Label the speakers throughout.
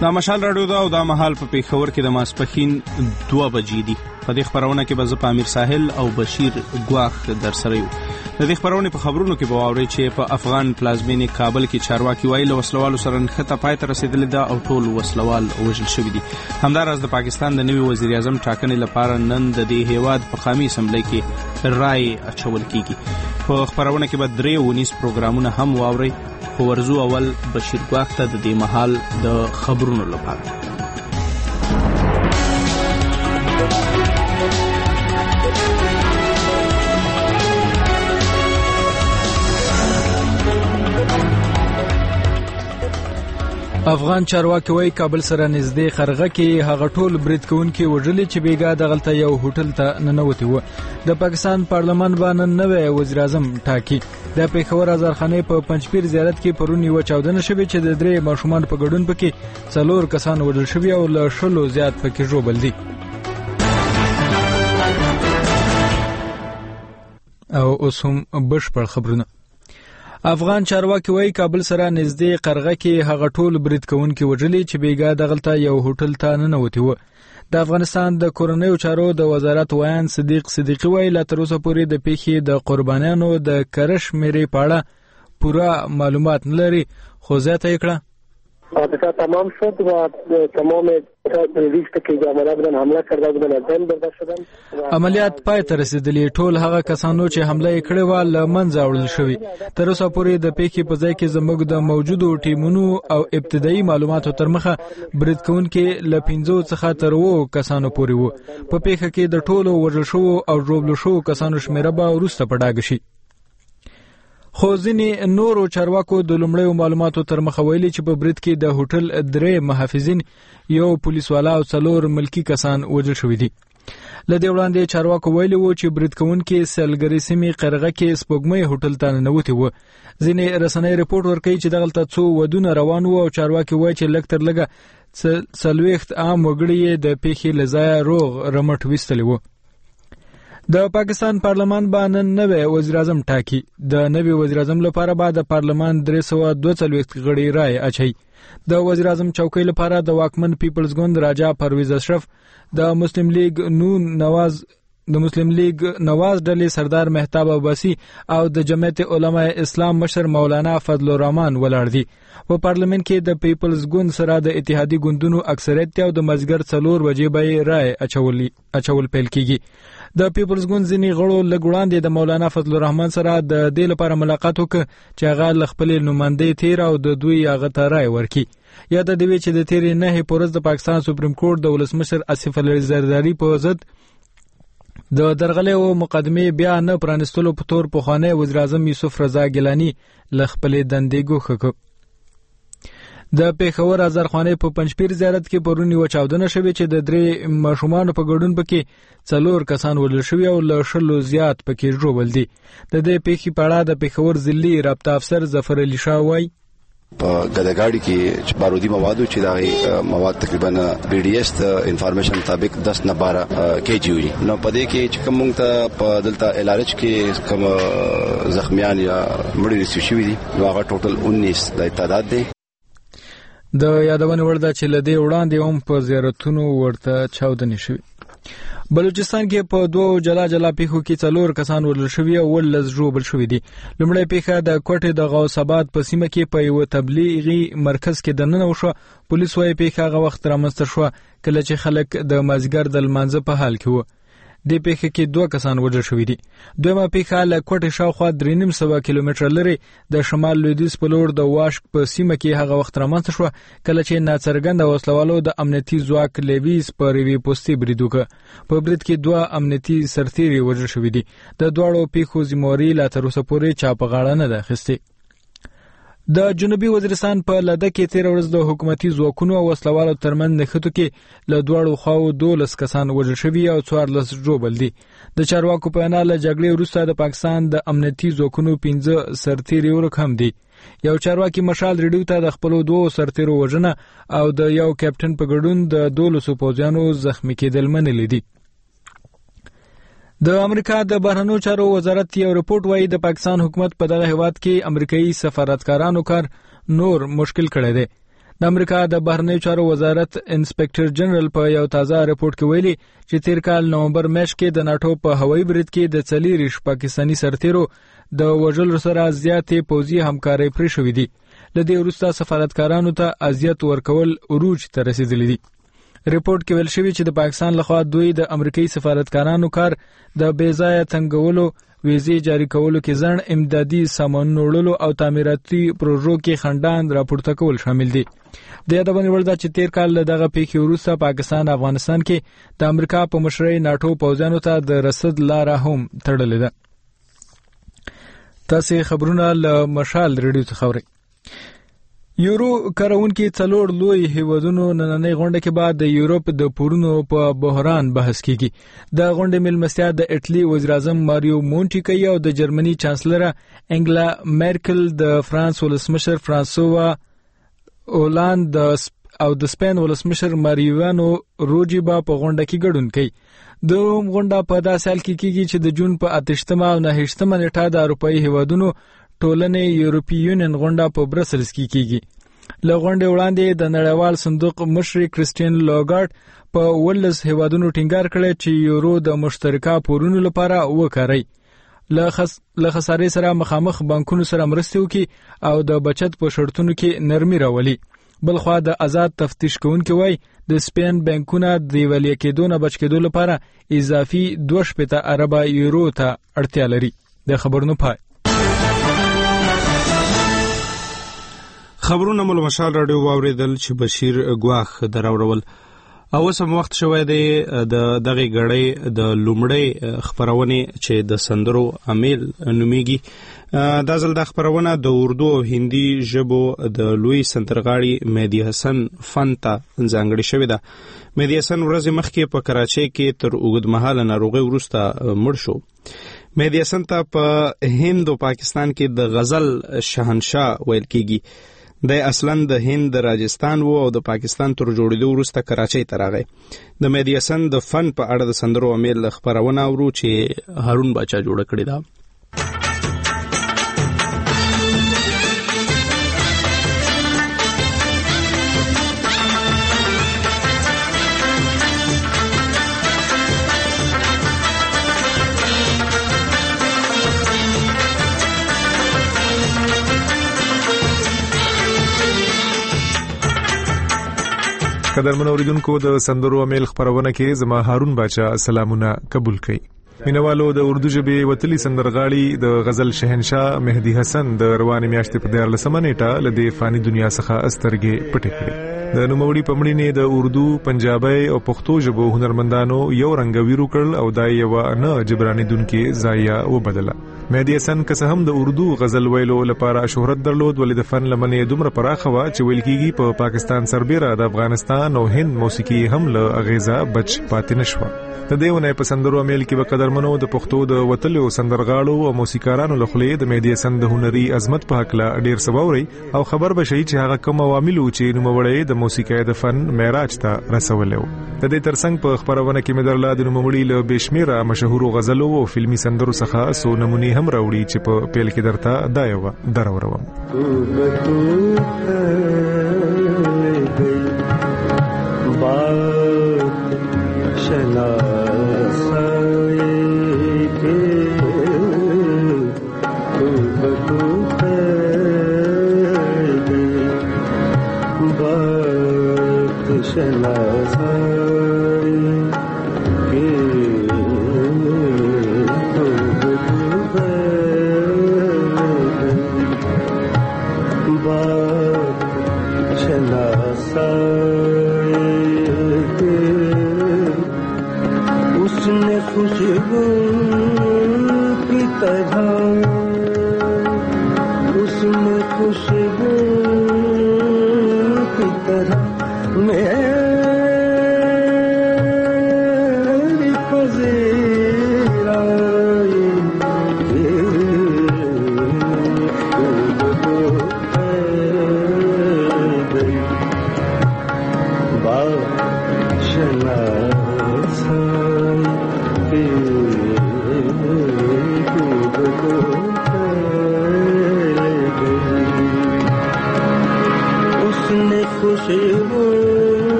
Speaker 1: دا مشال راډیو دا او دا مهال په پیښور کې د ماسپښین 2 بجې دي. په دې خبرونه کې به زه امیر ساحل او بشیر ګواخ در سره یو. د دې خبرونه په خبرونو کې به واورئ چې په افغان پلازمینې کابل کې چارواکي وایي له وسلوالو سره نښته پای ته رسېدلې ده او ټول وسلوال وژل شوي دي. همداراز د پاکستان د نوي وزیر اعظم ټاکنې لپاره نن د دې هیواد په قومي اسمبلی کې رای اچول کیږي. په خبرونه کې به 3 ونیس پروګرامونه هم واورئ. خو ورزو اول بشیر ګواخ ته د دې مهال د خبرونو لپاره. افغان چارواکي وایي کابل سره نږدې قرغه کې هغه ټول برید کوونکي وژلي چې بیګا دغلته یو هوټل ته ننوتي وو. د پاکستان پارلمان باندې نوی وزیر اعظم ټاکي. د پیښور ازارخانې په پنځپیر زیارت کې پرون یو چاودنه شوې چې د 3 ماشومان په ګډون پکې 4 کسان وژل شوي او له 100 زیات پکې ژوبل دي. او اوس هم بشپړ خبرونه. افغان چارواکي وایي کابل سره نږدې قرغه کې هغه ټول برید کوونکي وژلي چې بیګا دغلته یو هوټل ته ننوتي وو. د افغانستان د کورنیو چارو د وزارت ویان صدیق صدیقي وایي لا تر اوسه پورې د پیښې د قربانیانو د کرش میرې په اړه پوره معلومات نه لري. خو زیاته یې کړه
Speaker 2: حادثه تمام شد و تمام ریسک که عملیات بودن حمله کرده بودن از بین برده شدن.
Speaker 1: عملیات پای ته رسیدلی. ټول هغه کسانو چې حمله یې کړې وه له منځه وړل شوي. تر اوسه پورې د پیښې په ځای کې زموږ د موجودو ټیمونو او ابتدایي معلوماتو تر مخه برید کوونکي له 15 څخه تر 20 کسانو پورې وو. په پیښه کې د ټولو وژل شوو او ژوبلو شوو کسانو شمیره به وروسته په ډاګه شي. خو ځینې نورو چارواکو د لومړیو معلوماتو تر مخه ویلي چې په برید کې د هوټل 3 محافظین، یو پولیسوالا او 4 ملکی کسان وژل شوي دي. له دې وړاندې چارواکو ویلي وو چې برید کوونکي سیلګري سیمې قرغه کې سپوږمۍ هوټل ته ننوتي وو. ځینې رسنۍ رپورټ ورکوي چې دغلته څو ودونه روان وو او چارواکي وایي چې لږ تر لږه 40 عام وګړي د پیښې له ځایه روغ رمټ ویستلي وو. د پاکستان پارلمان باندې نوی وزیر اعظم ټاکي. د نوی وزیر اعظم لپاره به د پارلمان 342 غړي رای اچي. د وزیر اعظم چوکۍ لپاره د واکمن پیپلز ګوند راجا پرویز اشرف، د مسلم لیگ نواز ډلې سردار مهتاب عباسي او د جمعیت علماء اسلام مشر مولانا فضل الرحمن ولاړ دي. په پارلمان کې د پیپلز ګوند سره د اتحادی ګوندونو اکثریت او د مازیګر 4 بجې به رای اچول پیل کیږي. د پیپلز ګوند ځینې غړو لږ وړاندې د مولانا فضل الرحمن سره د دې لپاره ملاقات وکړ چې هغه له خپلې نمایندې تیر او د دوی هغه ته رای ورکړي. یا د دې چې د تیرې 9 پورز د پاکستان سپریم کورټ د ولسمشر آصف علي زرداری په ضد د درغلې او مقدمې بیا نه پرانستلو په تور پخوانی وزیر اعظم یوسف رضا ګیلانی له خپلې دندې ګوښه کړ. د پیښور ازارخانې په پنځپیر زیارت کې پرون یو چاودنه شوې چې د 3 ماشومان په ګډون پکې 4 کسان وژل شوي او له 100 زیات پکې ژوبل دي. د دې پیښې په اړه د پیښور ضلعي رابطه افسر ظفر علي شاه وایي
Speaker 3: په ګداګاړي کې بارودي موادو چې دا مواد تقریبا بي ډي اس د انفارمیشن مطابق 10 نه 12 کېجی وي. نو په دې کې چې کوم ته په دلته الارچ کې کوم زخمیان یا مړي رسېدلي شوي دي نو هغه ټوټل 19 د تعداد دی.
Speaker 1: د یادونه ورده چې لدې وړاندې هم په زیارتونو ورته چاودنې شوي. بلوچستان کې په 2 جلا پیښو کې 4 کسان وژل شوي او 10 ژوبل شوي دي. لومړی پیښه د کوټې د غوث آباد په سیمه کې په یو تبلیغي مرکز کې دننه وشوه. پولیس وايي پیښه هغه وخت رامنځته شوه کله چې خلک د مازیګر د لمانځه په حال کې وو. د پیښې کې 2 کسان وژل شوي دي. دویمه پیښه له کوټې شاوخوا 3.5 کیلومتره لري د شمال لویدیځ په لور د واشک په سیمه کې هغه وخت رامنځته شوه کله چې ناڅرګنده وسلوالو د امنیتي ځواک لیویس په ریوي پوستي برید وکړ. په برید کې 2 امنیتي سرتیري وژل شوي دي. د دواړو پیښو ذمہواري لا تر اوسه پورې چا په غاړه نه ده اخیستې. د جنوبي وزیرستان په لده کې 13 ورځ د حکومتي ځواکونو او وسلوالو ترمن نښتو کې له دواړو خواو 12 کسان وژل شوي او 14 ژوبل دي. د چارواکو په وینا له جګړې وروسته د پاکستان د امنیتي ځواکونو 15 سرتیري ورک هم دي. یو چارواکي مشال ریډیو ته د خپل 2 سرتیرو وژنه او د یو کیپټن په ګډون د 12 پوځیانو زخمی کېدل منلي دي. د امریکا د بهرنیو چارو وزارت یو رپورت وایي د پاکستان حکومت په دغه هیواد کې امریکایي سفارتکارانو کار نور مشکل کړی دی. د امریکا د بهرنیو چارو وزارت انسپکټر جنرال په یو تازه رپورت کې ویلي چې تیر کال نومبر میاشت کې د ناتو په هوایي برید کې د 40 پاکستانی سرتیرو د وژلو سره زیاتې پوځي همکاري پرې شوې دي. لدې وروسته سفارتکارانو ته اذیت ورکول عروج ته رسیدلی دي. رپورت کې ویل شوی چې د پاکستان لخوا دوی د امریکایي سفارتکارانو کار د بیځایه تنګولو، ویزې جاری کولو کې ځان، امدادي سامانونو وړلو او تعمیراتي پروژو کې خندان راپورته کول شامل دي. د یادونې وړ ده چې تیر کال دغه پیښې وروسته پاکستان افغانستان کې د امریکا په مشرۍ ناتو پوځیانو ته د رسد لاره هم تړلې ده. تاسې خبرونه له مشال ریډیو څخه اورئ. یورو کارونکي څلور لوی هیوادونو نننۍ غونډه کې بعد د یورپ د پورونو په بحران بحث کیږي. د غونډې مېلمستیا د اټلی وزیر اعظم ماریو مونټي کوي او د جرمني چانسلر انګلا میرکل، د فرانس ولسمشر فرانسوا اولاند او د سپین ولسمشر ماریانو روجیبا په غونډه کې ګډون کوي. د روم غونډه په داسې حال کې کیږي چې د جون په 28 او 29 نیټه د اروپایي هیوادونو ټولنې یورپی یونین غونډه په برسلز کې کیږي. له غونډې وړاندې د نړیوال صندوق مشر کریسټین لاګارد په 18 هیوادونو ټینګار کړی چې یورو د مشترکه پورونو لپاره وکاري، له خسارې سره مخامخ بانکونو سره مرسته وکړي او د بچت په شرطونو کې نرمي راولي. بلخوا د آزاد تفتیش کوونکي وای د سپین بانکونه د دیوالیا کېدو نه بچ کېدو لپاره اضافي 2.5 ارب یورو ته اړتیا لري. د خبرونو پای.
Speaker 4: خبرونه مول مشال رادیو واوریدل چې بشیر ګواخ دراورول. او سم وخت شوی دی د دغه غړې د لومړی خبرونه چې د سندرو امیل نومیږي. دا ځل د خبرونه د اردو او هندي ژبو د لوی سندرغاړي مهدی حسن فن ته ځانګړی شوی ده. مهدی حسن ورځ مخکې په کراچۍ کې تر اوږدمهاله ناروغي وروسته مړ شو. مهدی حسن ته په هند او پاکستان کې د غزل شهنشاه ویل کیږي. د اصلاً د هند د راجستان وو او د پاکستان تر جوړېدو وروسته کراچۍ ته راغی. د مهدی حسن د فن په اړه د سندرو امیل خبرونه اورو چې هارون باچا جوړ کړی دا.
Speaker 5: قدرمن اوریدونکو، د سندرو امیل خبرونه کې زما هارون باچا سلامونه قبول کړئ. مینوالو، د اردو ژبې وتلی سندرغاړي د غزل شهنشاه مهدی حسن د روانې میاشتې په 14 نیټه له دې فانی دنیا څخه استرګې پټې کړې. د نوموړي په مړینې د اردو، پنجابي او پښتو ژبو هنرمندانو یو رنګویرو کړل او دا یو نه جبرانیدونکې ضایعه وبدله. مهدی حسن که څه هم د اردو غزل ویلو لپاره شهرت درلود، ولې د فن لمنې دومره پراخه وه چې ویل کېږي په پاکستان سربیره د افغانستان او هند موسیقي هم له اغیزه بچ پاتې نشوه. د دې ونې په سندرو امیل کې به قدرمنو د پښتو د وتلو سندرغاړو او موسیقارانو له خولې د مهدی حسن د هنري عظمت په هکله ډیر څه واورئ او خبر به شئ چې هغه کوم عوامل چې نوموړی د موسیقۍ د فن معراج ته رسولی و. د دې ترڅنګ په خبرونه کې مې درله د نوموړي له بېشمېره مشهورو غزلو او فلمي سندرو څخه څو نمونې هم راوړي چې په پیل کې درته دا یوه دراوروم.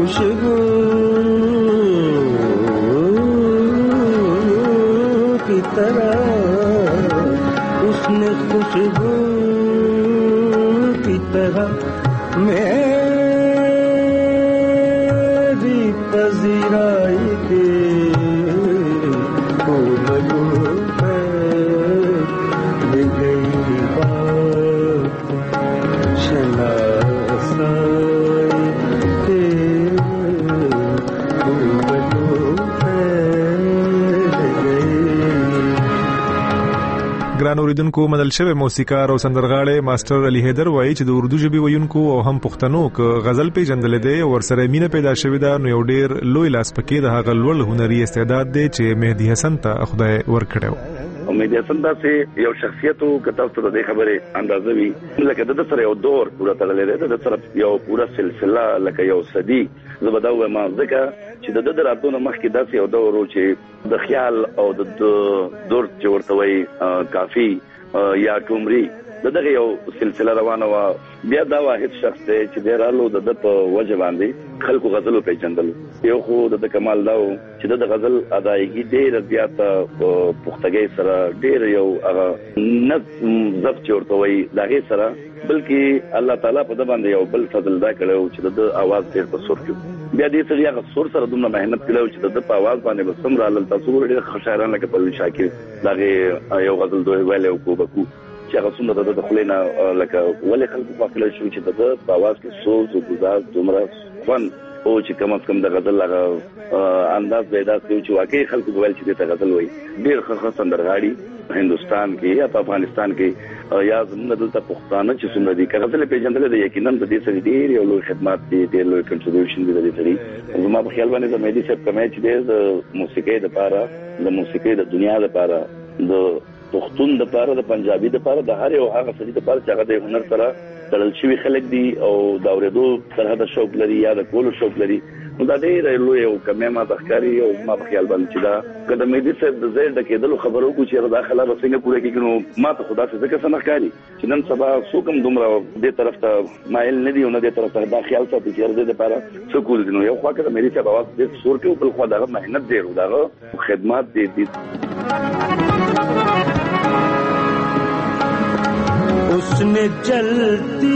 Speaker 6: खुशबू की तरह, उसने खुशबू की तरह मेरी पजीराई के
Speaker 5: ګران اوریدونکو، منل شوی موسیقار او سندرغاړی ماستر علي حیدر وایي چې د اردو ژبې ویونکو او هم پښتنو ک غزل پیژندل دي او ورسره مینه پیدا شوې ده، نو یو ډیر لوی لاس پکې د هغه لوړ هنري استعداد دی چې مهدي حسن ته خدای ورکړو.
Speaker 7: مهدي حسن داسې یو شخصیت او کتاب ته د خبره اندازه وی لکه د سره یو دور پورا تړلې ده، د سره یو پورا سلسله لکه یو صدی زبداوه ما ځکه چې د راتلو مخکې داسې یو دور چې د خیال او د دور چې ورته وایي کافی یا ټومري دغه یو سلسله روانه و. بیا دا واحد شخص دی چې ډیرالو د په وجه باندې خلکو غزل پیژندل. یو خو د کمال داو چې د غزل ادایګي ډیر زیاته پختګي سره ډیر یو هغه نظم ضبط ورته وایي دغه سره، بلکې الله تعالی په د باندې یو بل فضل دا کړو چې د आवाज ډیر په سر کې بیا دې سړي هغه سر سره دومره مهنت کړو چې د په आवाज باندې بسم را لل تاسو ډیر خوشاله لکه په شاکر دغه یو غزل دوی ویلو کو بکو چې هغه څومره د خلینا لکه ولې خلکو په خپل شو چې د आवाज کې سوز او ګزار دومره فن او چې کم از کم د غزل هغه انداز پیدا کړو چې واقعي خلکو ویل چې د غزل وایي ډیر ښه سندرغاړي هندستان کې یا په افغانستان کې یا زموږ دلته پښتانه چې څومره دي غزل پیژندل دي، یقینا د دې سره ډیر یو لوی خدمات دي، ډیر لوی کنټریبیوشن دي د دې سره. زما په خیال باندې د مهدي صاحب کمای چې د موسیقۍ د لپاره د موسیقۍ د دنیا لپاره د پښتون د لپاره د پنجابي د لپاره د هر یو هغه څه د لپاره چې هغه د هنر سره تړل شوی خلک دي او د اورېدو سره د شوق لري یا د کولو شوق لري، نو دا ډېر لوی او کمه ما تخکاری او ما په خیال باندې چې دا کله مهدي صاحب د زیر د کېدلو خبرو کو چې داخله رسنګ پوره کې نو ما ته خدا څخه څه ښکاری چې نن سبا څوکم دومره دې طرف ته مایل نه دی او نه دې طرف ته دا خیال ساتي چې دې لپاره څه کول دي. نو یو خوا کې مهدي صاحب आवाज دې سور کې بل خوا دا مهنت دی او دا خدمات دي.
Speaker 6: उसने जलती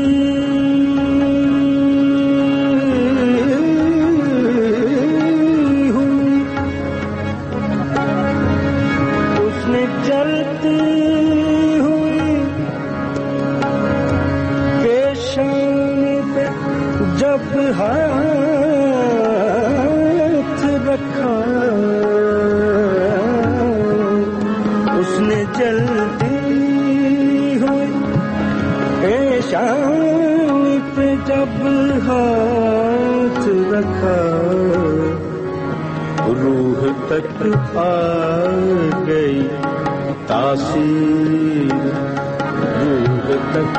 Speaker 6: हुई, उसने जलती हुई पेशान पे जब हाथ रखा, उसने जलती शाम पे जब हाथ रखा, रूह तक आ गई तासीर, रूह तक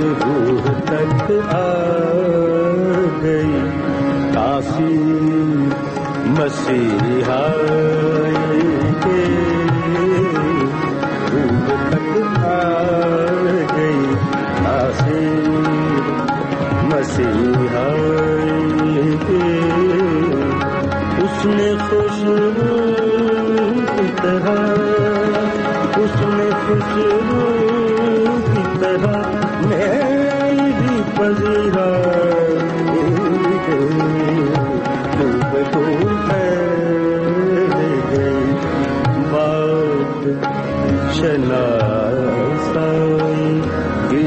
Speaker 6: आ गई तासीर मसीहा के, रूह तक आ गई मसीहा के. उसने खुशबू की तरह, उसने खुशबू की तरह मेरी पजीराई के गई बात शनासाई की.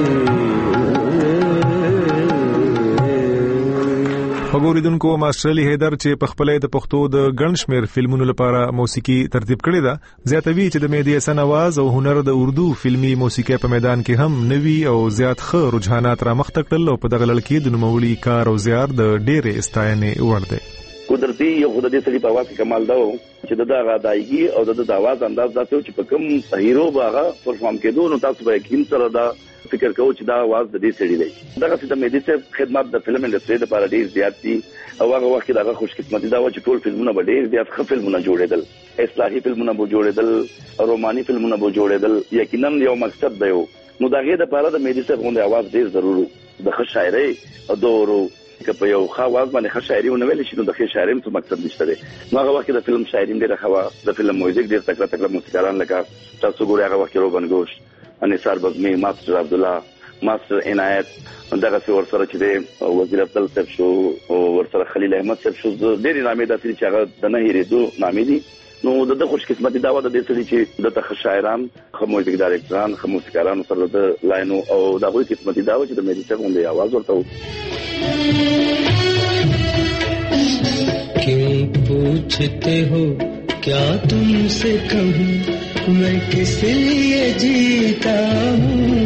Speaker 5: وګوریدونکو، ماستر علي حیدر چې په خپل د پښتو د ګڼ شمېر فلمونو لپاره موسیقي ترتیب کړې ده، زیاتوي چې د مهدي حسن आवाज او هنر د اردو فلمي موسیقي په میدان کې هم نوي او زیات ښه رجحانات را مخ ته کړل او په دغه لړ کې د نوموړي کار او زیار د ډېرې ستاینې وړ دی.
Speaker 7: قدرتي یو خدای دې سړي په आवाज کمال دا چې د ادایګي او د आवाज انداز داسې چې په کوم هیرو باغه پرفارم کېدو، نو تاسو به یقین سره دا فکر کوو چې دا आवाज د دې سړي دی. دغه څه د مهدي صاحب خدمات د فلم انډستری لپاره ډېر زیات دي او هغه وخت دغه خوش قسمتي دا و چې ټول فلمونه به ډېر زیات ښه فلمونه جوړېدل، اصلاحي فلمونه به جوړېدل، روماني فلمونه به جوړېدل. یقینا یو مقصد دی. نو دغه د لپاره د مهدي صاحب غونډه आवाज ډېر ضروري، د ښه شاعرۍ او دورو که په یو خاص باندې ښه شاعري ونویل شي نو د ښه شاعرۍ څه مقصد نشته دی. نو هغه وخت د فلم شاعري ډېره ښه وه، د فلم موزیک ډېر تکړه موسیقاران لکه تاسو ګورئ هغه وخت روبن ګوش، انصار بزمي، ماستر عبدالله، ماستر عنایت، دغه څه ورسره چې دی وزیر افضل صاحب شو او ورسره خلیل احمد صاحب شو، ډېرې نامې داسې چې هغه د نه هېرېدو نامې دي. نو د خوش قسمتي دا و د دې سړي چې د ښه شاعران، ښه موزیک ډایرکټران، ښه موسیقارانو سره د لاینو او د هغوی قسمتي دا و چې د مهدي صاحب غوندې आवाज ورته و.
Speaker 6: क्यों पूछते हो क्या तुमसे कहूँ मैं किस लिए जीता हूँ,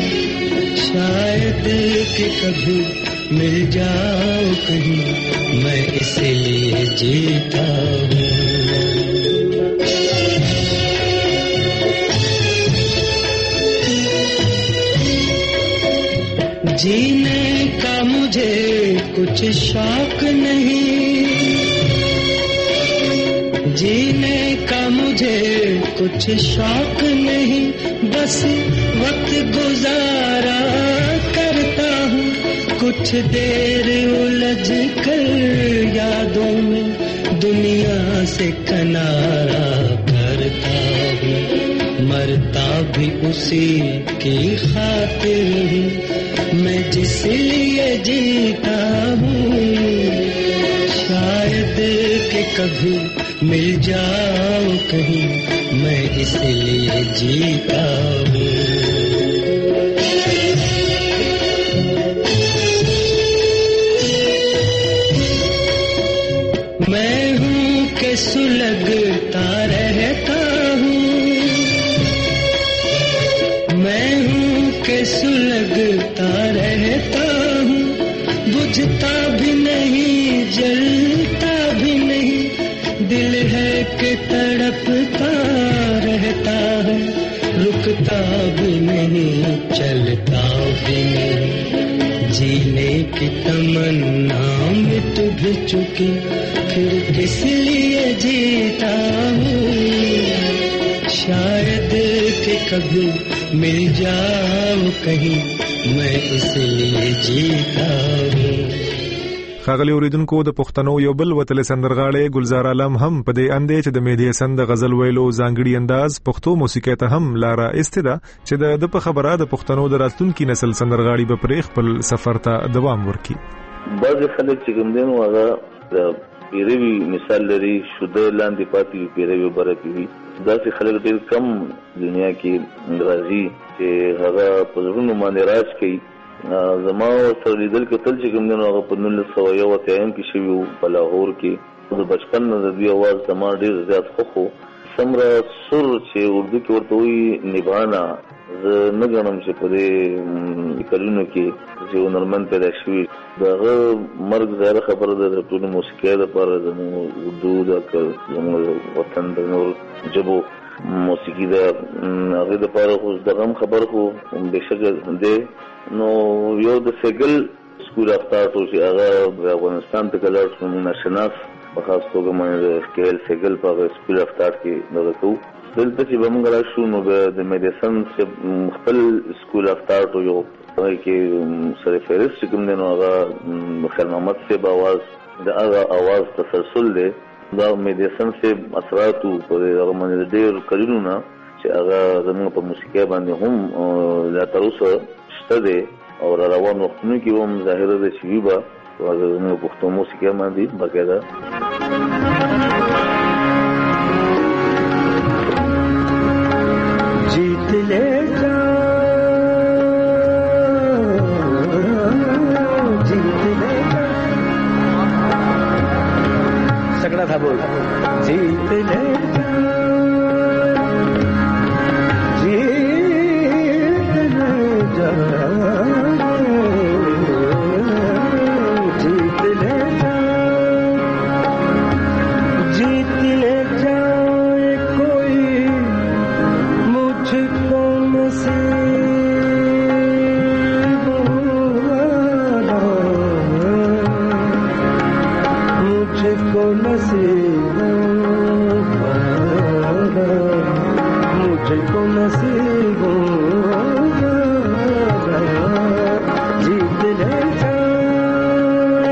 Speaker 6: शायद कि कभी मिल जाओ कहीं मैं इसलिए जीता हूँ. जीने का मुझे कुछ शौक नहीं, जीने का मुझे कुछ शौक नहीं, बस वक्त गुजारा करता हूँ, कुछ देर उलझ कर यादों में दुनिया से किनारा करता हूँ, मरता भी उसी की खातिर हूँ मैं जिस लिए जीता हूँ, शायद कि कभी मिल जाओ कहीं मैं इसलिए जीता हूँ. मैं हूँ कि सुलगता रहता हूँ, मैं हूँ कि सुलगता रहता हूँ, बुझता भी नहीं जलता भी नहीं, दिल है कि तड़पता रहता है, रुकता भी नहीं चलता भी नहीं, जीने की तमन्ना मिट भी चुकी फिर किस लिए जीता हूँ, शायद कि कभी मिल जाओ कहीं मैं इसलिए जीता हूँ.
Speaker 5: ښاغلي اوریدونکو د پښتنو یو بل وتل سندرغاړی ګلزار عالم هم په دې اندې چې د مهدي حسن د غزل ویلو ځانګړي انداز پښتو موسیقۍ ته هم لاره ایستده چې د په خبره د پښتنو د راتلونکي نسل سندرغاړي به پرې خپل سفر ته دوام ورکړي.
Speaker 8: بعض خلک چې کوم دین هغه د پیروي مثال لري شوده لاندې پاتې پیروي برکې وي، داسې خلک ډېر کم دنیا کې راځي چې هغه په زړونو باندې راج کوي. زما سره لیدل کتل چې کوم دین هغه په 1991 کې شوی په لاهور کې، د بچپن نه د دې आवाज زما ډېر زیات خوښو. سمره سر چې اردو کې ورته وایي نبانا، زه نه ګڼم چې په دې کلونو کې چې هنرمند پیدا شوي دغه مرګ ظاهره خبره ده د ټولو موسیقۍ دپاره، زموږ اردو د زموږ وطن د نور ژبو موسیقي ده هغې دپاره خو د غم خبر خو بېشکه دی. نو یو د سیګل سکول اف آرټ چې هغه افغانستان ته کلاړ شو، موږ ناشناس په خاص توګه باندې د سکیل سیګل په سکول اف آرټ کې دغه کوو. دلته چې به موږ راشو نو د مهدي حسن خپل سکول اف آرټ یو هغې کې سر فهرست چې کوم دی نو هغه خیر محمد صاحب اواز د هغه اواز تسلسل دی، دا مهدي حسن صاحب اثراتو په هغه باندې ډېر کلونو نه چې هغه زموږ په موسیقۍ باندې هم لا تر اوسه شته دی او را روان وختونو کې هم ظاهره ده چې وي به زموږ پښتو موسیقۍ باندې باقاعده
Speaker 6: जीत ले जा जीत ले जा सकड़ा था बोल जीत ले जा जीत ले जा जीत ले जा जीत ले जा कोई मुझको नसीब वाला मुझको नसीब वाला मुझको नसीब वाला जीत ले जा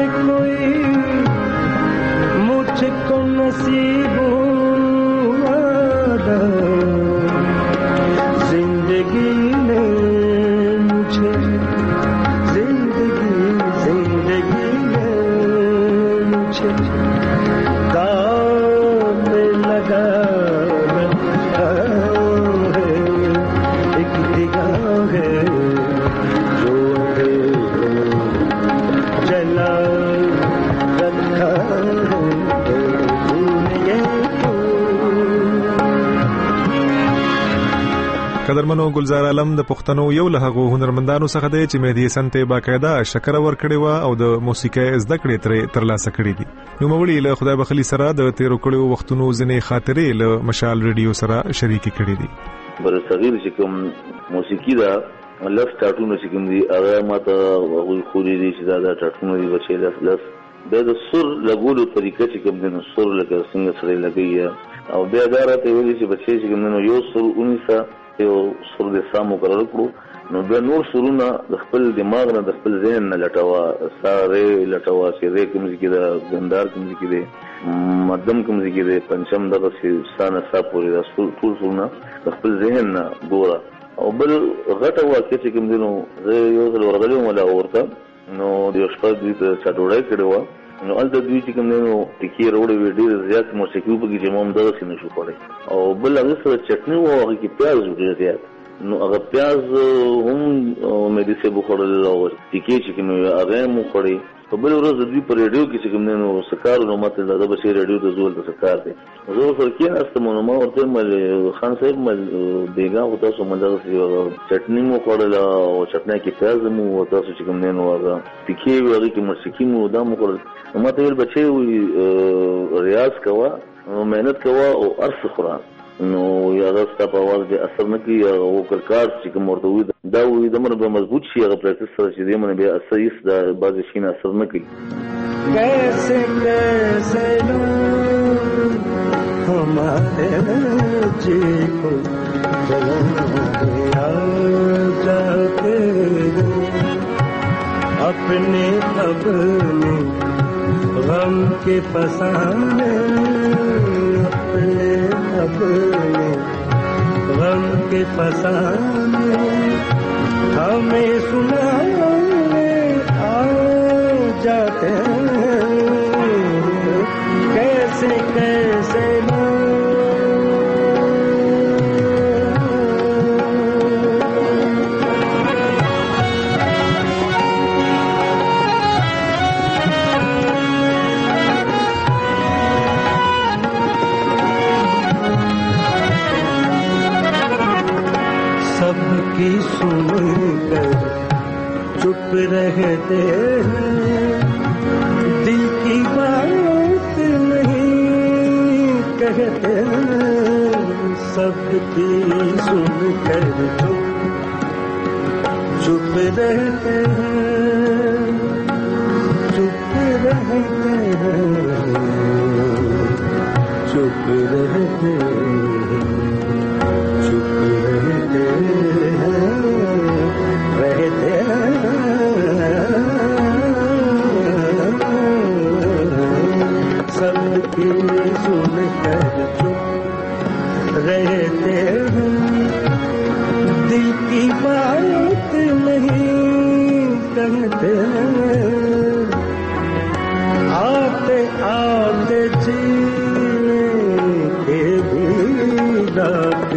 Speaker 5: قدرمنو ګلزار عالم د پښتنو یو له هغو هنرمندانو څخه دی چې مهدي حسن ته باقاعده شکر ورکړی و او د موسیقۍ زده کړې ترلاسه کړې دي. نو مولوی له خدای بخلی سره د تیرو کړو وختونو ځنې خاطرې له مشال ریډیو سره شریک کړې دي.
Speaker 8: بر صغیر چې کوم موسیقي دا لف ټاټونه چې کوم دي هغه ماته وغوي خوري دي چې دا ټاټونه دي بچي لف د سر لګولو طریقه چې کوم دي نو سر لکه څنګه سره لګي او بیا دا راته ویلي چې بچي چې کوم نو یو سر 19 یو سر د سامو مقرر کړو نو بیا نور سرونه د خپل دماغ نه د خپل ذهن نه لټوا ساره لټوا چې ری کوم ځکه دا ګندار کوم ځکه دی مدم کوم ځکه دی پنچم دغه سانه صاحب پوری دا ټول سرونه د خپل ذهن نه ګوره او بل غټه واقع چې کوم دینو زه یو ځل ورغلم ولا ورته نو د شپږ دې چټوړای کړو نو الته دوی چې کوم نو ټکی وروړي وی ډیر زیات موسیقي په کې جمعوم دغه څه نشو کولای او بل هغه سره چټنی وو هغه کې پیاز ډیر زیات نو هغه پیاز هم مې دې څه بخورل او ټکی چې کوم هغه مو خوري په بل ورځ دوی په ریډیو کې چې کوم نو سکار نو ماته دا به ریډیو ته زول د سکار دی زه ورته کې استم نو ما ورته مل خان صاحب مل بیګا او تاسو مندغه چټنی مو خورل او چټنی کې پیاز مو او تاسو چې کوم نو هغه ټکی وی کې موسیقي مو دا مو خورل ما ته ویل بچي ریاض کوا مهنت کوا او ارس خوران نو یا راسته په واز دې اثر نه کوي او کار چې کوم ورته وي دا وي د مرګ مضبوط شي هغه پریکټس سره چې دې منه بیا اساس د بعض شي نه اثر نه کوي
Speaker 6: کیسے کیسے ہمارے جی کو جلا جاتے اپنے اپنے غم کے فسانے اپنے اپنے غم کے فسانے ہمیں سنانے آ جاتے کیسے کیسے کی سن کر چپ رہتے ہیں دل کی بات نہیں کہتے سب کی سن کر چپ رہتے ہیں چپ رہتے ہیں چپ رہتے ہیں سب کی سن کر چپ رہتے ہیں دل کی بات نہیں کہتے آتے آتے جینے کے بھی رات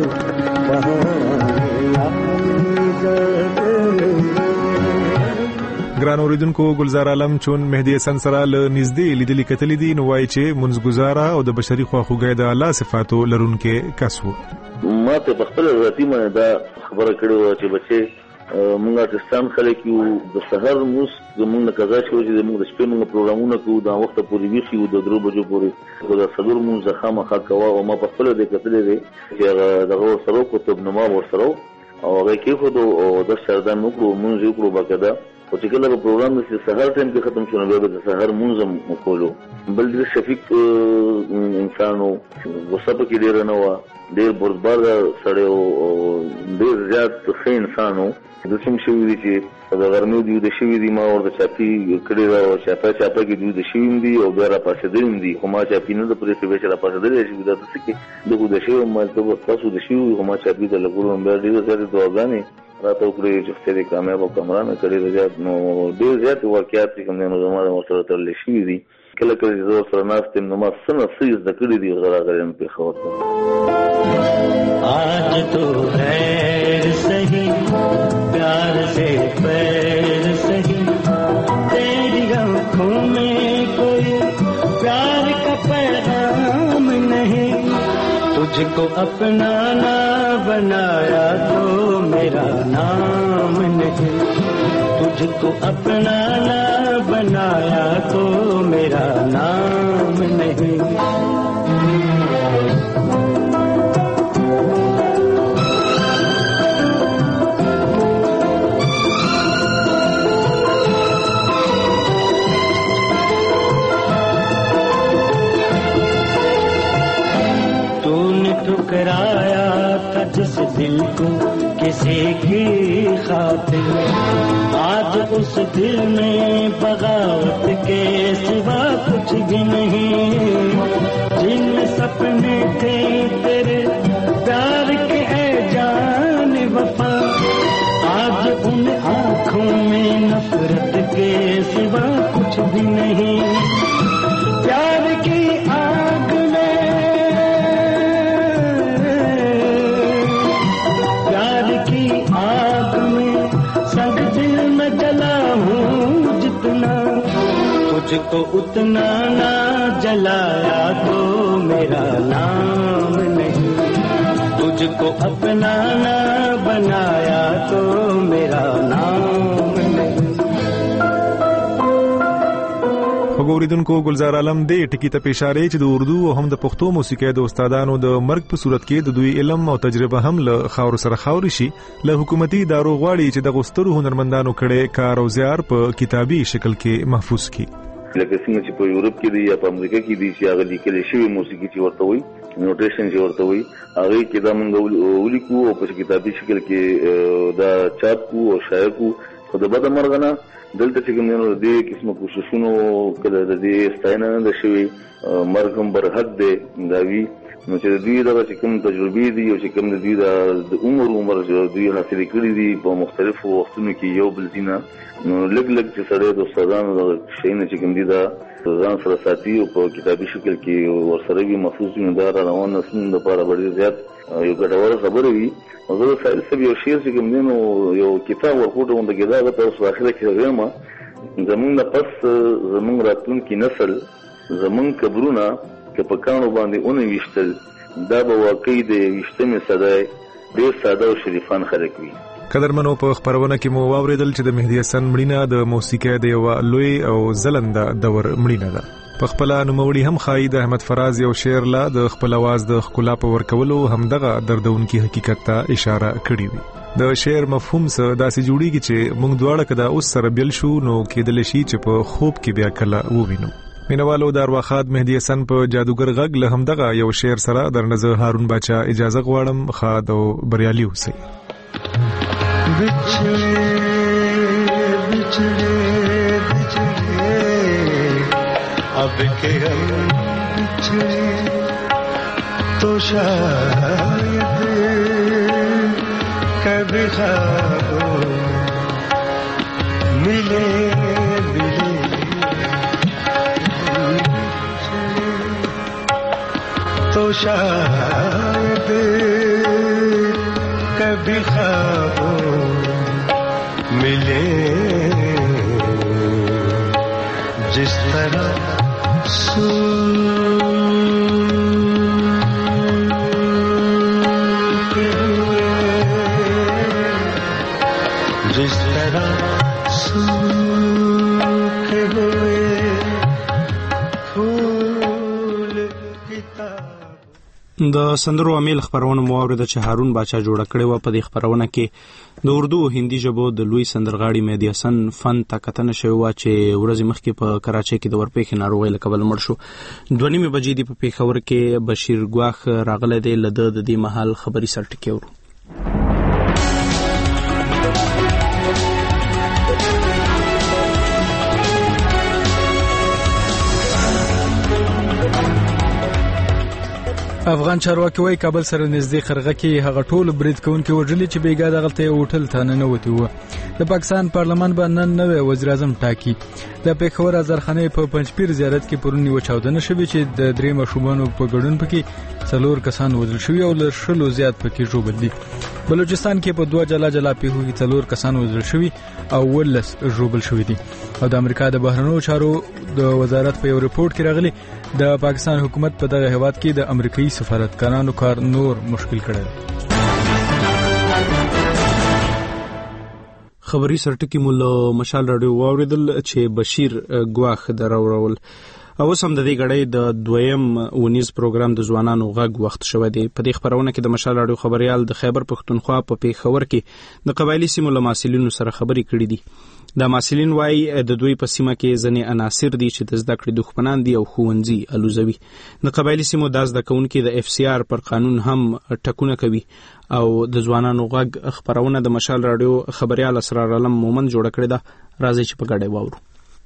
Speaker 5: ګران اوریدونکو ګلزار عالم چون مهدي حسن سره ل نږدې لیدلې کتلې دي نو وایي چې منځګزاره او د بشري خواخوږۍ د الله صفاتو لرونکو کسو
Speaker 8: ما ته په خپل ذاتي باندې دا خبره کړې و چې بچي موږ پاکستان خلک یو د سحر موس زموږ قضا شو چې موږ د شپې موږ پروګرامونه کوو دا وخت پورې ویشي د 3 بجو پورې دا صدر موږ زخمه خاکوا او ما په خپل د کتلې دي چې دغه سره کوتب نما ورسره او هغه کې خو د سردان نو موږ یو کړو باکدا او چې کله په پروګرام کې سحر ټایم کې ختم شونه به د سحر منظم وکولو بل د شفیق انسانو وسبه کې ډیر نه و ډیر بردبار سره او ډیر زیات ښه انسانو د سم شوی دي چې د غرمې دی د شوی دي ما ورته چاپی کړي دا او چاپه کې دی د شوی دي او بیا را پاسېدل دي خو ما چاپی نه د پرې کې چې را پاسېدل شي دا څه کې دغه د شوی ما تاسو د شوی خو ما چاپی د لګورم بیا ډیر زیات دعاګانې راته وکړي چې څه کامیاب او کامران کړي زیات نو ډیر زیات واقعیت کوم نه زموږ سره تل شي دي کله کله زه سره ناستم نو ما سن سیز د کړي دی غراغرم په خور
Speaker 6: आज तो खैर सही प्यार से पैर सही तेरी आँखों में कोई प्यार का पैगाम नहीं तुझको अपना ना बनाया तो मेरा नाम नहीं तुझको अपना ना बनाया तो मेरा नाम नहीं ठुकराया था जिस दिल को किसी की खातिर आज उस दिल में बगावत के सिवा कुछ भी नहीं जिन सपने थे तेरे प्यार के है जान वफा आज उन आँखों में नफरत के सिवा कुछ भी नहीं प्यार की आग आग में संग दिल में जला हूँ जितना तुझको उतना ना जलाया तो मेरा नाम नहीं तुझको अपना ना बनाया तो मेरा नाम नहीं
Speaker 5: وګوریدونکو ګلزار عالم دې ټکی ته اشاره چې د اردو او هم د پښتو موسیقۍ د استادانو د مرګ په صورت کې د دوی علم او تجربه هم له خاور سره خاوري شي له حکومتي ادارو غواړي چې د غسترو هنرمندانو کړي کار او زیار په کتابي شکل کې محفوظ کړي
Speaker 8: لکه څنګه چې په یورپ کې دی یا په امریکا کې دی چې هغه لیکل شوی موسیقي چې ورته وي نوټیشن چې ورته وي هغه کې دا موږ ولیکو او په کتابي شکل کې دا چاپ کو او شایع کو خو د بده مرغه دلته چې کوم نو دې قسمه کوششونو کله د دې ستاینه نه شوی مرګم برحق دی دا وی نو چې دوی دا چې کوم تجربې دي او چې کوم دوی د عمر دوی حاصل کړي دي په مختلفو وختونو کې یو بل دینه نو لګ چې سره د استادانو د شینه چې کوم دي دا ځان سره ساتي او په کتابي شکل کې ورسره وي محفوظ نه دا روان نسل لپاره ډېر زیات یو ګټور خبره وي او زه سایل سبي او شیر چې کوم نو یو کتاب ورکوټه ونده کېدا د تاسو اخره کې راغما زمونږ پس زمونږ راتلونکي نسل زمونږ قبرونه که په کانو باندې اونې وشتل دا به واقعي د 20مې صدای ډېر ساده او شریفان خلک وي
Speaker 5: قدرمنو په خبرونه کې مو واوریدل چې د مهدي حسن مړینه د موسیقۍ د یو لوی او ځلنده دور مړینه ده په خپل نوموړي هم خای د احمد فراز یو شعر لا د خپل आवाज د خلا په ورکولو همدغه دردونکي حقیقت ته اشاره کړې وي د شعر مفهوم سره داسې جوړیږي چې موږ دواړه کدا اوس سره بیل شو نو کېدل شي چې په خوب کې بیا کله ووینو مینوالو دارواخات مهدي حسن په جادوګر غږ له همدغه یو شعر سره درنځ هارون باچا اجازه غواړم خاد او بریالي اوسئ
Speaker 9: बिछड़े बिछड़े बिछड़े अब के हम बिछड़े तो शायद कभी ख्वाबों मिले मिले तो शायद कभी ख्वाबों मिले जिस तरह सूखे हुए जिस तरह सूखे हुए फूल किताब
Speaker 4: د سندرو امیل خبرونه مو اوریده چې هارون باچا جوړ کړي و په دې خبرونه کې د اردو او هندي ژبو د لوی سندرغاړي مهدي حسن فن تکتنه شوی و چې ورځ مخکې په کراچۍ کې د ورپېښې ناروغۍ له کبله مړ شو 2:30 بجې دی په پیښور کې بشیر ګواخ راغله د دې مهال خبري سرټکی ورو
Speaker 1: افغان چارواکي وايي کابل سره نږدې خرغه کې هغه ټول برید کوونکي وژلي چې بیګا دغلته یو هوټل ته ننوتي وو. د پاکستان پارلمان به نن نوی وزیر اعظم ټاکي. د پېښور ازرخانې په پنځپیر زیارت کې پرون یوه چاودنه شوې چې د 3 ماشومانو په ګډون پکې 4 کسان وژل شوي او له 100 زیات پکې ژوبل دي. بلوچستان کې په 2 جلا پیښو کې 4 کسان وژل شوي او 19 ژوبل شوي دي. او د امریکا د بهرنیو چارو د وزارت په یو ریپورت کې راغلي د پاکستان حکومت په دغه هیواد کې د امریکایي سفارتکارانو کار نور مشکل کړی.
Speaker 4: خبري سرټکی مول مشال رادیو واوریدل چې بشیر ګواخ دراورول او سم د دې غړې د دویم ونیز پروګرام د ځوانانو غږ وخت شوه دی. په دې خبرونه کې د مشال رادیو خبريال د خیبر پښتونخوا په پیښور کې د قبایلی سیمو له مسؤلینو سره خبري کړې دي. دا مسؤلین وايي د دوی په سیمه کې ځنې عناصر دي چې د زده کړې دښمنان دي او ښوونځي الوزوي. د قبایلی سیمو د زده کوونکو د FCR پر قانون هم ټکونه کوي او د ځوانانو غږ خبرونه د مشال رادیو خبريال اسرار علم مومن جوړ کړی دا. راځي چې په ګډه واورو.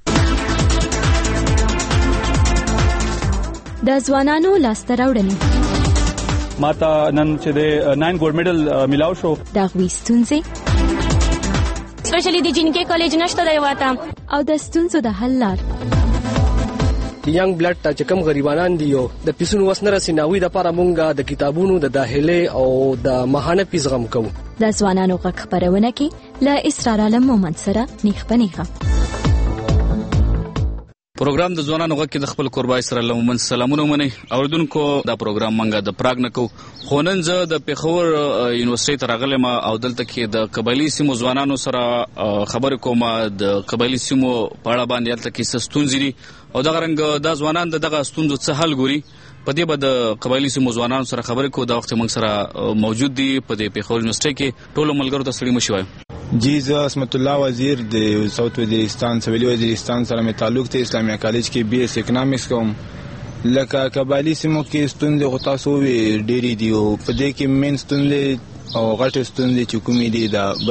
Speaker 10: د ځوانانو لاسته راوړنې
Speaker 11: ماته نن چې د 9 ګولډ میډل ملاو شو.
Speaker 10: د غوي ستونزې سپیشلی د جنکې کالج نشته دی واته او د ستونزو د حل لار.
Speaker 12: ینګ بلډ ته چې کوم غریبانان دي یو د پیسونو وسنه رسیناوي د لپاره مونږه د کتابونو د داخله او د ماهانه پیس غم کوو.
Speaker 10: د ځوانانو غږ خبرونه کې له اسرار علم مومن سره نیخ پنیخه.
Speaker 13: پروګرام د ځوانانو غږ کې د خپل قربای سره لومن سلامونه مني اوردونکو. دا پروګرام منګه د پراګ نه کو خو نن زه د پیښور یونیورسيټي ته راغلم او دلته کې د قبایلی سیمو ځوانانو سره خبرې کوم. د قبایلی سیمو په اړه باندې دلته کې ستونزې دي او دغه رنګ د ځوانان دغه ستونزو څه حل ګوري. په دې بعد قبایلی سیمو ځوانانو سره خبرې کو. دا وخت موږ سره موجود دي په دې پیښور یونیورسيټي کې. ټول ملګرو ته سړي مشوي.
Speaker 14: جی زه اسمت الله وزیر د ساوث وزیرستان سویلي وزیرستان سره مې تعلق ته اسلامي کالج کې BS اکونومکس کوم. لکه قبایلی سیمو کې ستونزې خو تاسو وی ډېری دي او په دې کې مین ستونزې او غټ ستونزې چې کومې دي د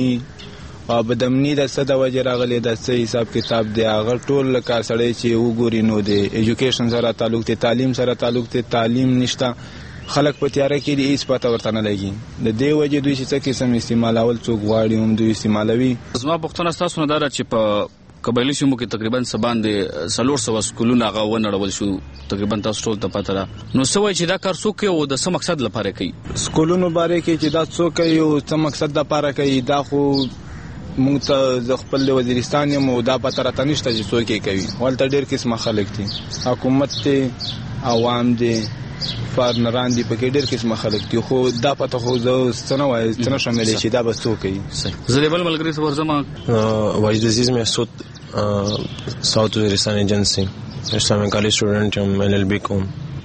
Speaker 14: بدامني د څه د وجه راغلي د څه حساب کتاب دی هغه ټول لکه سړی چې وګوري نو د ایجوکیشن سره تعلق ته تعلیم سره تعلق ته تعلیم نشته. خلک په تیاره کې دي هیڅ پته ورته نه لګي. د دې وجه دوی چې څه قسم استعمالول څوک غواړي هم دوی استعمالوي.
Speaker 13: زما پوښتنه تاسو نه دا چې په قبایلی سیمو کې تقریبا سبان دي 400 سکولونه هغه ونړول شو. تقریبا تاسو ټول ته پته را نو سوي چې دا کار څوک او د څه مقصد لپاره کوي.
Speaker 14: سکولونو باره کې چې دا څوک کوي او څه مقصد لپاره کوي دا خو مونږ ته د خپل وزیرستان یو دا پته راته نشته چې څوک یې کوي. ولته ډېر قسمه خلک دي. حکومت ته عوام دي فارنران دي پکې ډېر قسمه خلک دي خو دا پته خو زه څنګه وایي څنګه شامل شي دا به څوک کوي.
Speaker 13: زه د بل ملګری سره ورځم.
Speaker 15: واجد عزیز مسعود ساوث وزیرستان ایجنسی اسلامی کالج سٹوڈنٹ ہم LLB کوم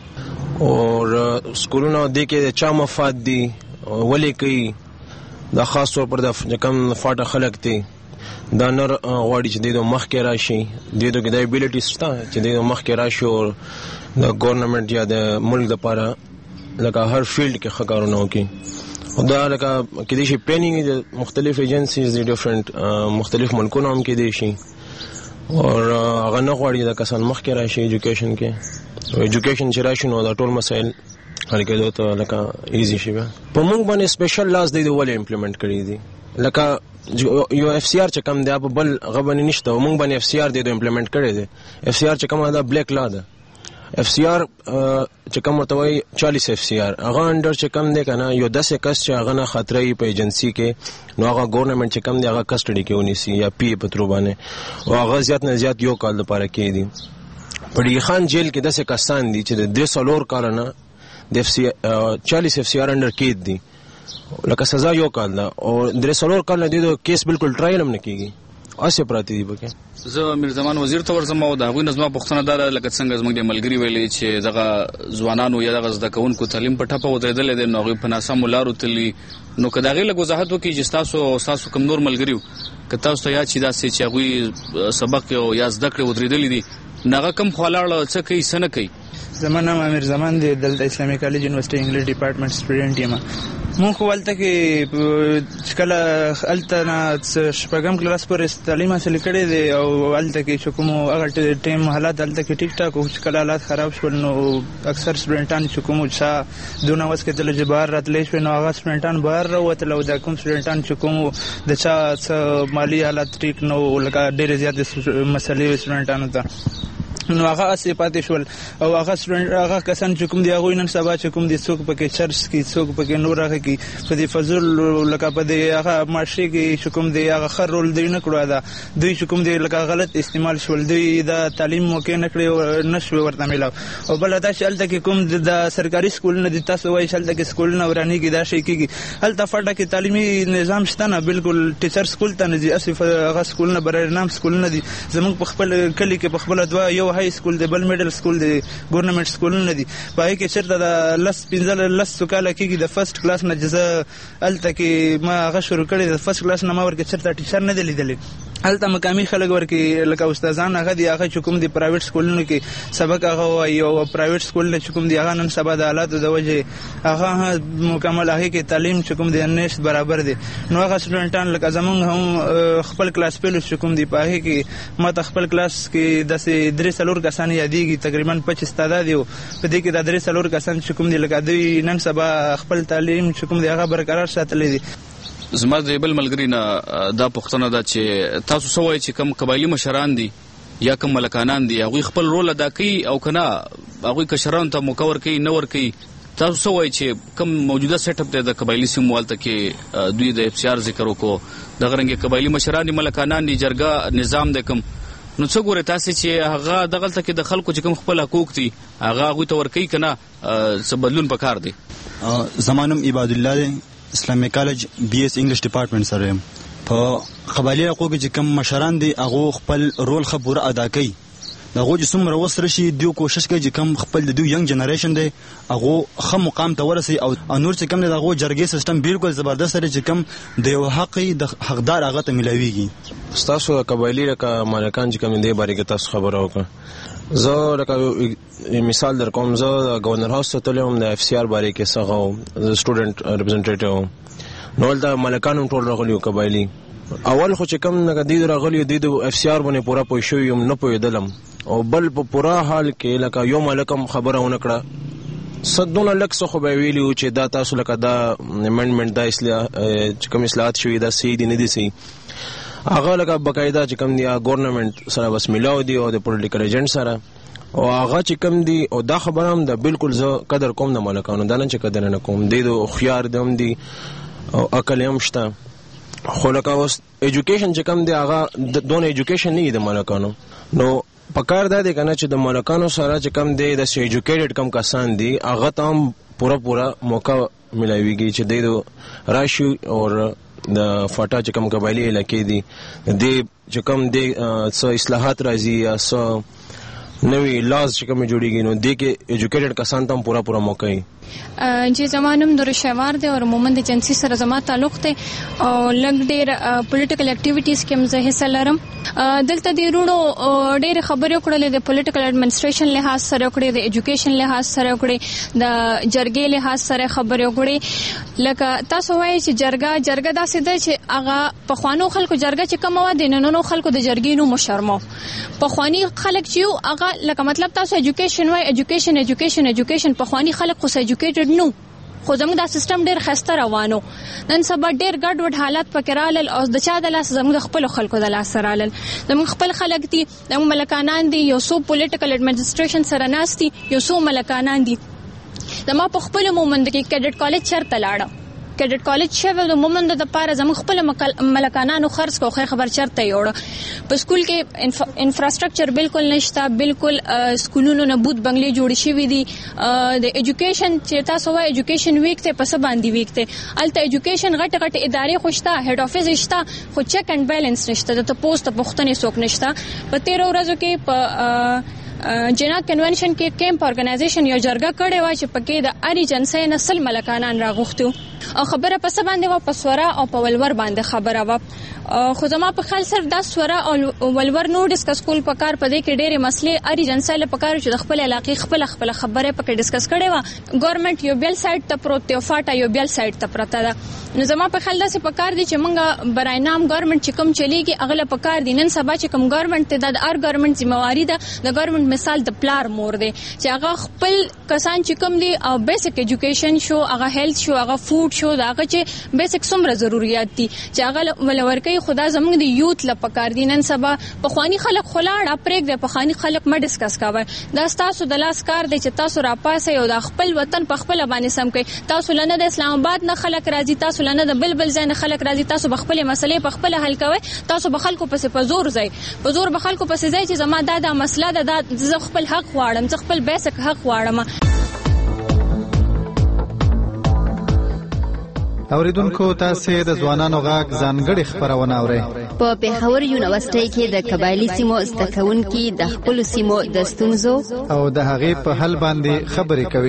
Speaker 15: اور سکولونو دې کې چا مفاد دي ولې کوي دا خاص طور پر د کم فاټه خلک دي دا نر غواړي چې د مخ کې راشي د دې د ابیلیټی ستا چې د مخ کې راشي او د ګورنمنت یا د ملک لپاره لکه هر فیلډ کې خکارونه وکړي. او دا لکه کې دي شي پلانینګ د مختلف ایجنسیز د ډیفرنٹ مختلف ملکونو هم کې دي شي او هغه نه غواړي د کسان مخ کې راشي ایجوکیشن کې. ایجوکیشن چې راشي نو دا ټول مسایل حل کېدو ته لکه ایزی شي. په موږ باندې سپیشل لاس دی ولې امپلیمنٹ کړی دي لکه یو FCR چې کوم دی په بل غبن نشته او موږ باندې FCR دی امپلیمنٹ کړی دی. FCR چې کوم دا بلیک لا ده. FCR چې کوم ورته وایي 40 FCR هغه انډر چې کوم دی کنه یو 10 کس چې هغه نه خطرې په ایجنسی کې نو هغه ګورنمنت چې کوم دی هغه کسټډي کې ونیسي یا پی په تر باندې او هغه زیات نه زیات یو کال لپاره کې دي. په خان جیل کې 10 کسان دي چې د 300 کال نه د 40 FCR انډر کې دي لکه سزا یو کال ده او 300 کال نه دي د کیس بالکل ټرایل هم نه کیږي اسه پراتی دی بکه.
Speaker 13: زه امیر زمان وزیر ته ورځم او دا غوي نظم پښتنه دار لکه څنګه زموږ د ملګری ویلې چې دغه ځوانانو یا دغه زده کوونکو تعلیم په ټپه ودرېدل دي نو غوي په ناسم لارو تللی نو کداغه له وضاحت وکي چې تاسو کوم نور ملګریو که تاسو ته یا چې دا چې غوي سبق او یا زده کړې ودرېدل دي ناغه کم خلاړ څه کوي سن کوي
Speaker 16: زما نام امیر زمان دی، دلته اسلامي کالج یونیورسيټي انګلیش ډپارټمنټ سټوډنټ یم. مونږ ولته کې کله الته نه شپږم کلاس پورې تعلیم حاصل کړی دی او الته کې چې کوم هغه ټیم حالات الته کې ټیک ټاک او چې کله حالات خراب شول نو اکثر سټوډنټان چې کوم چې دونه وس کې د بهر راتلی شوی نو هغه سټوډنټان بهر راوتل او د کوم سټوډنټان چې کوم د چا مالي حالات ټیک نو لکه ډېرې زیاتې مسلې سټوډنټانو ته نو هغه اسې پاتې شول او هغه کسان چې کوم دی هغوی نن سبا چې کوم دی څوک پکې چرچ کې څوک پکې نور هغه کې په دې فضول لکه په دې هغه معاشرې کې چې کوم دی هغه ښه رول دوی نه کړو دا دوی چې کوم دی لکه غلط استعمال شول دوی د تعلیم موقع نه کړی او نه شوی ورته میلاو. او بله دا چې هلته کې کوم د سرکاري سکولونه دي تاسو وایي چې هلته کې سکولونه ورانېږي دا شی کېږي هلته فټه کې تعلیمي نظام شته نه بالکل ټیچر سکول ته نه ځي اسې هغه سکولونه برنامه سکولونه دي زموږ په خپل کلي کې په خپله دوه یو های سکول دی بل میډل سکول دی ګورنمنت سکولونه دي په هغې کې چېرته د 15 کاله کېږي د فرسټ کلاس نه چې زه هلته کې ما هغه شروع کړی د فرسټ کلاس نه ما ورکې چېرته ټیچر نه دی لیدلی هلته مقامي خلک ورکې لکه استادان هغه دي هغه چې کوم دي پرایویټ سکولونو کې سبق هغه وایي او پرایویټ سکولونه چې کوم دي هغه نن سبا د حالاتو د وجې هغه مکمل هغې کې تعلیم چې کوم دی نشت برابر دی نو هغه سټوډنټان لکه زمونږ هم خپل کلاس پیلوس چې کوم دي په هغې کې ما ته خپل کلاس کې داسې 3-4 کسان یادېږي تقریبا 25 تعداد یو په دې کې دا 3-4 کسان چې کوم دي لکه دوی نن سبا خپل تعلیم چې کوم دی هغه برقرار ساتلی دي.
Speaker 13: زما د بل ملګري نه دا پوښتنه ده چې تاسو څه وایئ چې کوم قبایلي مشران دي یا کوم ملکانان دي هغوی خپل رول ادا کوي او که نه هغوی کشرانو ته موقع ورکوي نه ورکوي تاسو څه وایئ چې کوم موجوده سیټ اپ دی د قبایلي سیمو هلته کې دوی د FCR ذکر وکړو دغه رنګې قبایلي مشران دي ملکانان دي جرګه نظام دی کوم نو څه ګورئ تاسې چې هغه دغلته کې د خلکو چې کوم خپل حقوق دي هغه هغوی ته ورکوي که نه څه بدلون پکار دی.
Speaker 17: زما نوم عباد الله دی اسلامي کالج BS انګلیش ډپارټمنټ سره یم. په قبایلي حقوقو کې چې کوم مشران دي هغو خپل رول ښه پوره ادا کوي د هغو چې څومره وس راشي دوی کوشش کوي چې کوم خپل د دوی ینګ جنریشن دی هغو ښه مقام ته ورسوي او نور چې کوم دی د هغو جرګې سیسټم بالکل زبردست دی چې کوم د یو حق د حقدار هغه ته میلاویږي.
Speaker 15: ستاسو قبایلي لکه مالکان چې کوم دی بارې کې تاسو خبره وکړه زه لکه مثال در کوم زه د گورنر هاوس ته تللی وم د FCR بارې کې څه د سټوډنټ ریپرزنټیټیو نو هلته مالکان هم ټول راغلي وو قبایلي اول خو چې کوم لکه دوی راغلي دوی د FCR باندې پوره پوه شوي یم نه پوهېدلم او بل په پوره حال کې لکه یو مالک هم خبره ونه کړه صدونه لک څه خو به ویلي وو چې دا تاسو لکه دا امنډمنټ دا چې کوم اصلاحات شوي دا صحیح دي نه دي صحیح هغه لکه باقاعده چې کوم دی ګورنمنټ سره بس میلاو دی او د پولیټیکل ایجنټ سره او هغه چې کوم دی او دا خبره هم د بالکل زه قدر کوم د مالکانو دا نه چې قدر نه کوم دی د خيار دم دی او عقل هم شته خو لکه اوس ایجوکیشن چې کوم دی هغه دونه ایجوکیشن نه دی د مالکانو نو پکار دا دی کنه چې د مالکانو سره چې کوم دی د ایجوکیټډ کم کسان دی هغه ته هم پورا موقع ملایويږي چې دی راشي او د فاټا چې کوم قبایلي علاقې دي د چې کوم د څه اصلاحات راځي یا څه نوی لاز چې کوم جوړیږي نو د کې ایجوکیټډ کسان ته پورا موقع وي.
Speaker 10: چې زمانم د رشوار دی او عموما د جنسي سره زما تعلق دی او لږ ډېر پولیټیکل اکټیویټیز کې هم زه حصه لرم دلته د روړو ډېرې خبرې وکړلې د پولیټیکل اډمنسټریشن لحاظ سره وکړې د ایجوکیشن لحاظ سره وکړې د جرګې لحاظ سره خبرې وکړې لکه تاسو وایئ چې جرګه داسې ده چې هغه پخوانو خلکو جرګه چې کومه وه د نننو خلکو د جرګې نوم مشرمو پخواني خلک چې یو هغه لکه مطلب تاسو ایجوکیشن وایئ ایجوکیشن پخواني خلک خو ایجوکیټډ نو خو زموږ دا سیستم ډېر ښایسته روانو نن سبا ډېر ګډوډ حالات پکې رالل او د چا د لاس زموږ د خپلو خلکو د لاسه رالل زموږ خپل خلک دي زموږ ملکانان دي یو څو پولیټیکل اډمنسټریشن سره ناست دي یو څو ملکانان دي زما په خپلو مومند کې کیډټ کالج چېرته لاړه کیډټ کالج شوی د مومند دپاره زموږ خپل ملکانانو خرڅ کو خو خبر چېرته یوړه په سکول کې انفراسټرکچر بالکل نشته بالکل سکولونو نه بوت بنګلې جوړې شوي دي د ایجوکیشن چې تاسو وایئ ایجوکیشن ویک دی په څه باندې ویک دی هلته ایجوکیشن غټې ادارې خو شته هیډ افیس شته خو چیک اینډ بیلنس نشته د تپوس ته پوښتنې څوک نشته په 13 ورځو کې په جنا کنونشن کې کیمپ ارګنایزیشن یو جرګه کړې وه چې پکې د هرې جنسۍ نه 100 ملکانان راغوښتي او خبره په څه باندې و، په سوره او په ولور باندې خبره و. خو زما په خیال صرف دا سوره او ولور نو ډیسکس کول پکار، په دې کې ډېرې مسلې اری جنساله پکار چې د خپل علاقې خپل خبره پکې ډیسکس کړي و. ګورنمنت یو بل سایډ ته پروت دی او فاټا یو بل سایډ ته پرته ده. نو زما په خیال دا څه پکار دي چې مونږ برای نام ګورنمنت چې کوم چلیږي اغله پکار دي. نن سبا چې کوم ګورنمنت ته د ار ګورنمنت ذمہواری ده، د ګورنمنت مثال د پلار مور دی چې هغه خپل کسان چې کوم دي او بیسیک ایجوکیشن شو، هغه هیلث شو، هغه فود شو، دا هغه چې بیسیک څومره ضرورت دي چې هغه ولورکي خدا زموږ د یوت ل پکار دي. نن سبا په خواني خلک خلاړ اپریک د په خواني خلک ما ډیسکس کاوه. دا تاسو د لاس کار دی چې تاسو را پاسه یو د خپل وطن په خپل باندې سم کوي. تاسو لنه د اسلام آباد نه خلک راځي، تاسو لنه د بلبل ځای نه خلک راځي، تاسو به خپل مسلې په خپل حل کوي. تاسو به خلکو پسې په زور ځای، په زور به خلکو پسې ځای چې زما دا مسله ده، دا زه خپل حق غواړم، زه خپل بیسیک حق غواړم.
Speaker 18: اوریدونکو تاسو د ځوانانو غږ ځانګړي خبرونه اورئ.
Speaker 19: په پېښور یونیورسيټي کې د قبایلی سیمو زده کوونکي د خپل سیمو د ستونزو
Speaker 18: او د هغې په حل باندې خبرې کوي.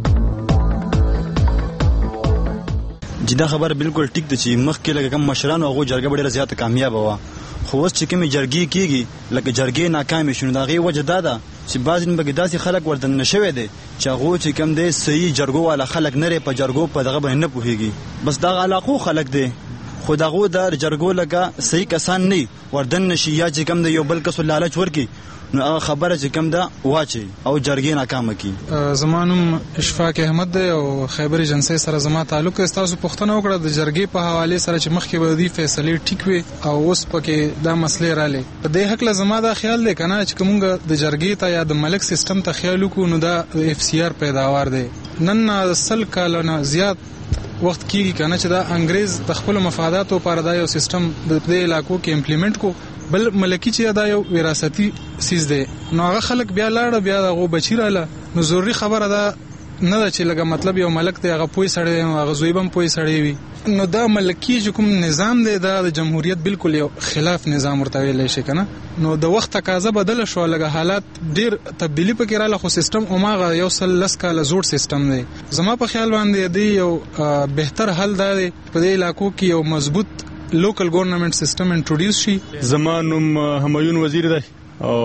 Speaker 17: جدا خبر بالکل ټیک ده چې مخکې لکه کم مشران او جرګه ډېره زیاته کامیاب وه، خو اوس چې کومې جرګې کېږي لکه جرګې ناکامې شو، نو د هغې وجه دا ده چې بعضې پکې داسې خلک ورته نشوی دی چې هغو چې کوم دی صحیح جرګو والا خلک نه دی، په جرګو په دغه باندې نه پوهېږي. بس دغه علاقو خلک دی خو دغو د جرګو لکه صحیح کسان نه وردن نشي، یا چې کوم دی یو بل کس لالچ ورکي نو هغه خبره چې کوم ده واچي او جرګې ناکامه کی.
Speaker 20: زما نوم اشفاق احمد دی او خیبر ایجنسی سره زما تعلق دی. تاسو پوښتنه وکړه د جرګې په حواله سره چې مخکې به دي فیصلې ټیک وي او اوس پکې دا مسلې رالې. په دې حق له زما دا خیال دی کنه چې کومګه د جرګې ته یا د ملک سیستم ته خیال وکړو نو دا اف سی آر پیداوار دی. نن 100 کالونه زیات وخت کېږي کنه چې دا انګريز د خپل مفاداتو لپاره دا یو سیستم د دې علاقو کې امپلیمنٹ کو، بل ملکی چې دا یو وراثتي سیز دی. نو هغه خلک بیا لاړه، بیا دغه بچی رااله. نو ضروري خبره ده نه ده چې لکه مطلب یو ملک دی هغه پوي سړی دی، هغه زوی هم پوي سړی وي. نو دا ملکی چې کوم نظام دی دا د جمهوریت بالکل یو خلاف نظام ورته ویلی شي کنه. نو د وخت تقاضا بدله شو، لکه حالات ډیر تبدیلی پکې رااله، خو سیستم اوماغه یو سل لس کاله زوړ سیستم دی. زما په خیال باندې دی یو بهتر حل دا دی په دې علاقو کې یو مضبوط لوکل ګورنمنت سیستم انټروډیوس شي.
Speaker 11: زما نوم همایون وزیر دی او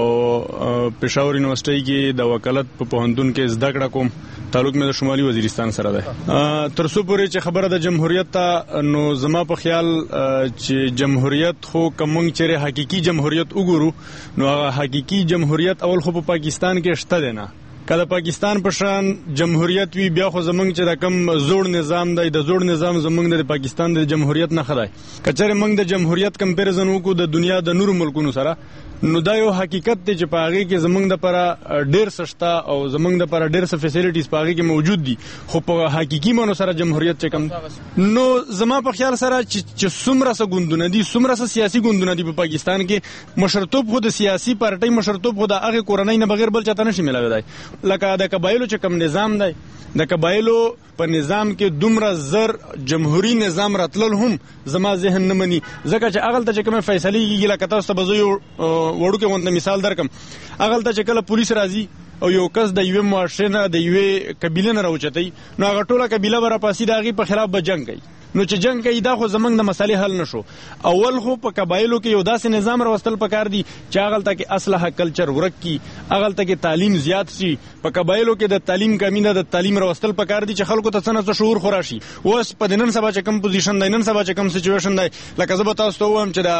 Speaker 11: پېښور یونیورسيټي کې د وکالت په پوهنتون کې زده کړه کوم. تعلق مې د شمالي وزیرستان سره دی. تر څو پورې چې خبره د جمهوریت ته، نو زما په خیال چې جمهوریت خو کوم چې حقيقي جمهوریت وګورو نو هغه حقيقي جمهوریت اول خو په پاکستان کې شته دی نه. کله پاکستان په شان جمهوریت وی بیا خو زمونږ چې د کم زوړ نظام دی، د زوړ نظام زمونږ د پاکستان د جمهوریت نه خدای. کچره موږ د جمهوریت کمپیریزن وکړو د دنیا د نورو ملکونو سره، نو دا یو حقیقت دی چې په هغه کې زمونږ د لپاره ډېر سشتا او زمونږ د لپاره ډېر څه فیسیلیټیز په هغه کې موجود دي، خو په حقيقي معنی سره جمهوریت چې کم. نو زما په خیال سره چې څومره څه ګوندونه دي، څومره څه سیاسي ګوندونه دي په پاکستان کې، مشرتوب خو د سیاسي پارټۍ مشرتوب خو د هغه کورنۍ نه بغیر بل چاته نشي ملاوي دی. لکه د قبایلو چې کم نظام دی، د قبایلو په نظام کې دومره زر جمهوریت نظام راتلل هم زما ذهن نه مني، ځکه چې اغلته چې کوم فیصله کیږي لکه تاسو ته بزو وړو کې ونده مثال درکم. اغلته چې کله پولیس راځي او یو کس د یوې معاشره نه د یوې قبیله نه راوچتای، نو هغه ټوله قبیله ورا پاسي داغي په خلاف به جنگ کوي. نو چې جنگ کوي دا خو زمنګ د مسالې حل نشو. اول خو په قبایلو کې یو داسې نظام راوستل پکار دي چې اغلته کې اصله کلچر ورک کی، اغلته کې تعلیم زیات شي. په قبایلو کې د تعلیم کمی نه، د تعلیم راوستل پکار دي چې خلکو ته څنګه شعور خوراشي. اوس په نن سبا چې کم پوزیشن دی، نن سبا چې کم سچويشن دی، لکه زه به تاسو ته وایم چې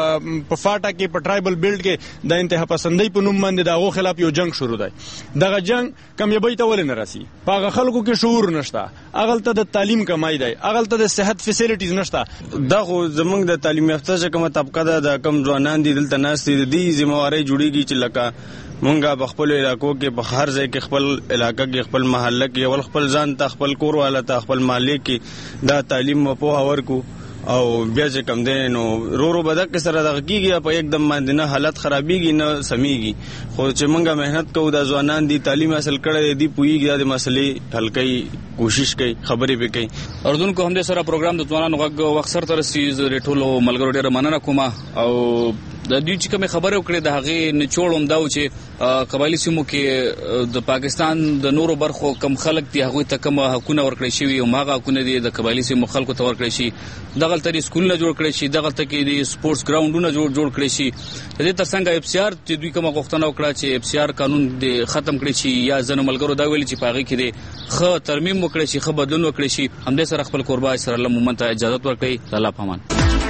Speaker 11: د په فاټا کې په ټرایبل بیلټ کې د انتها پسندۍ په نوم باندې دغه خلاف یو جنگ شروع دی. دغه جنگ کامیابی ته ولې نه راسي؟ په هغه خلکو کې شعور نشته، اغلته د تعلیم کمای دی، اغلته د صحت فیسیلیټیز نشته.
Speaker 15: دا خو زمونږ د تعلیم یافته چې کومه طبقه ده، د کم ځوانان دي دلته ناست دي، د دې ذمہواری جوړیږي چې لکه مونږه په خپل علاقو کې په هر ځای کې خپل علاقې کې خپل محله کې ول خپل ځان ته خپل کور والا ته خپل محله کې دا تعلیم په اور کو او بیا چې کم دی نو رو بدک سره دغه کیږي په एकदम باندې نه حالت خرابېږي نه سميږي. خو چې مونږه مهنت کوو د ځوانان دي تعلیم حاصل کړي دي پوېږي د مسلې حل کوي، کوشش کوي، خبرې به کوي.
Speaker 13: اردن کو هم د سره پروګرام د ځوانانو غږ وخت سره ترسي ټولو ملګرو ډېر مننه کوم او د دوی چې کوم خبره وکړه د هغه نچوړ هم دا و چې قبایلی سیمو کې د پاکستان د نورو برخو کم خلک دي هغه ته کوم حقونه ورکړي شي او هغه حقونه دي د قبایلی سیمو خلکو ته ورکړي شي دغه تر سکولونه جوړ کړي شي دغه ته کې د سپورتس ګراوندونه جوړ کړي شي د دې ترڅنګ اف سی آر چې دوی کوم غوښتنه وکړه چې اف سی آر قانون د ختم کړي شي یا ځنه ملګرو دا ویلي چې پاغي کې د خ ترمیم وکړي شي خ بدلون وکړي شي همدې سره خپل قربا اسرائیل مومن ته اجازه ورکړي الله پامان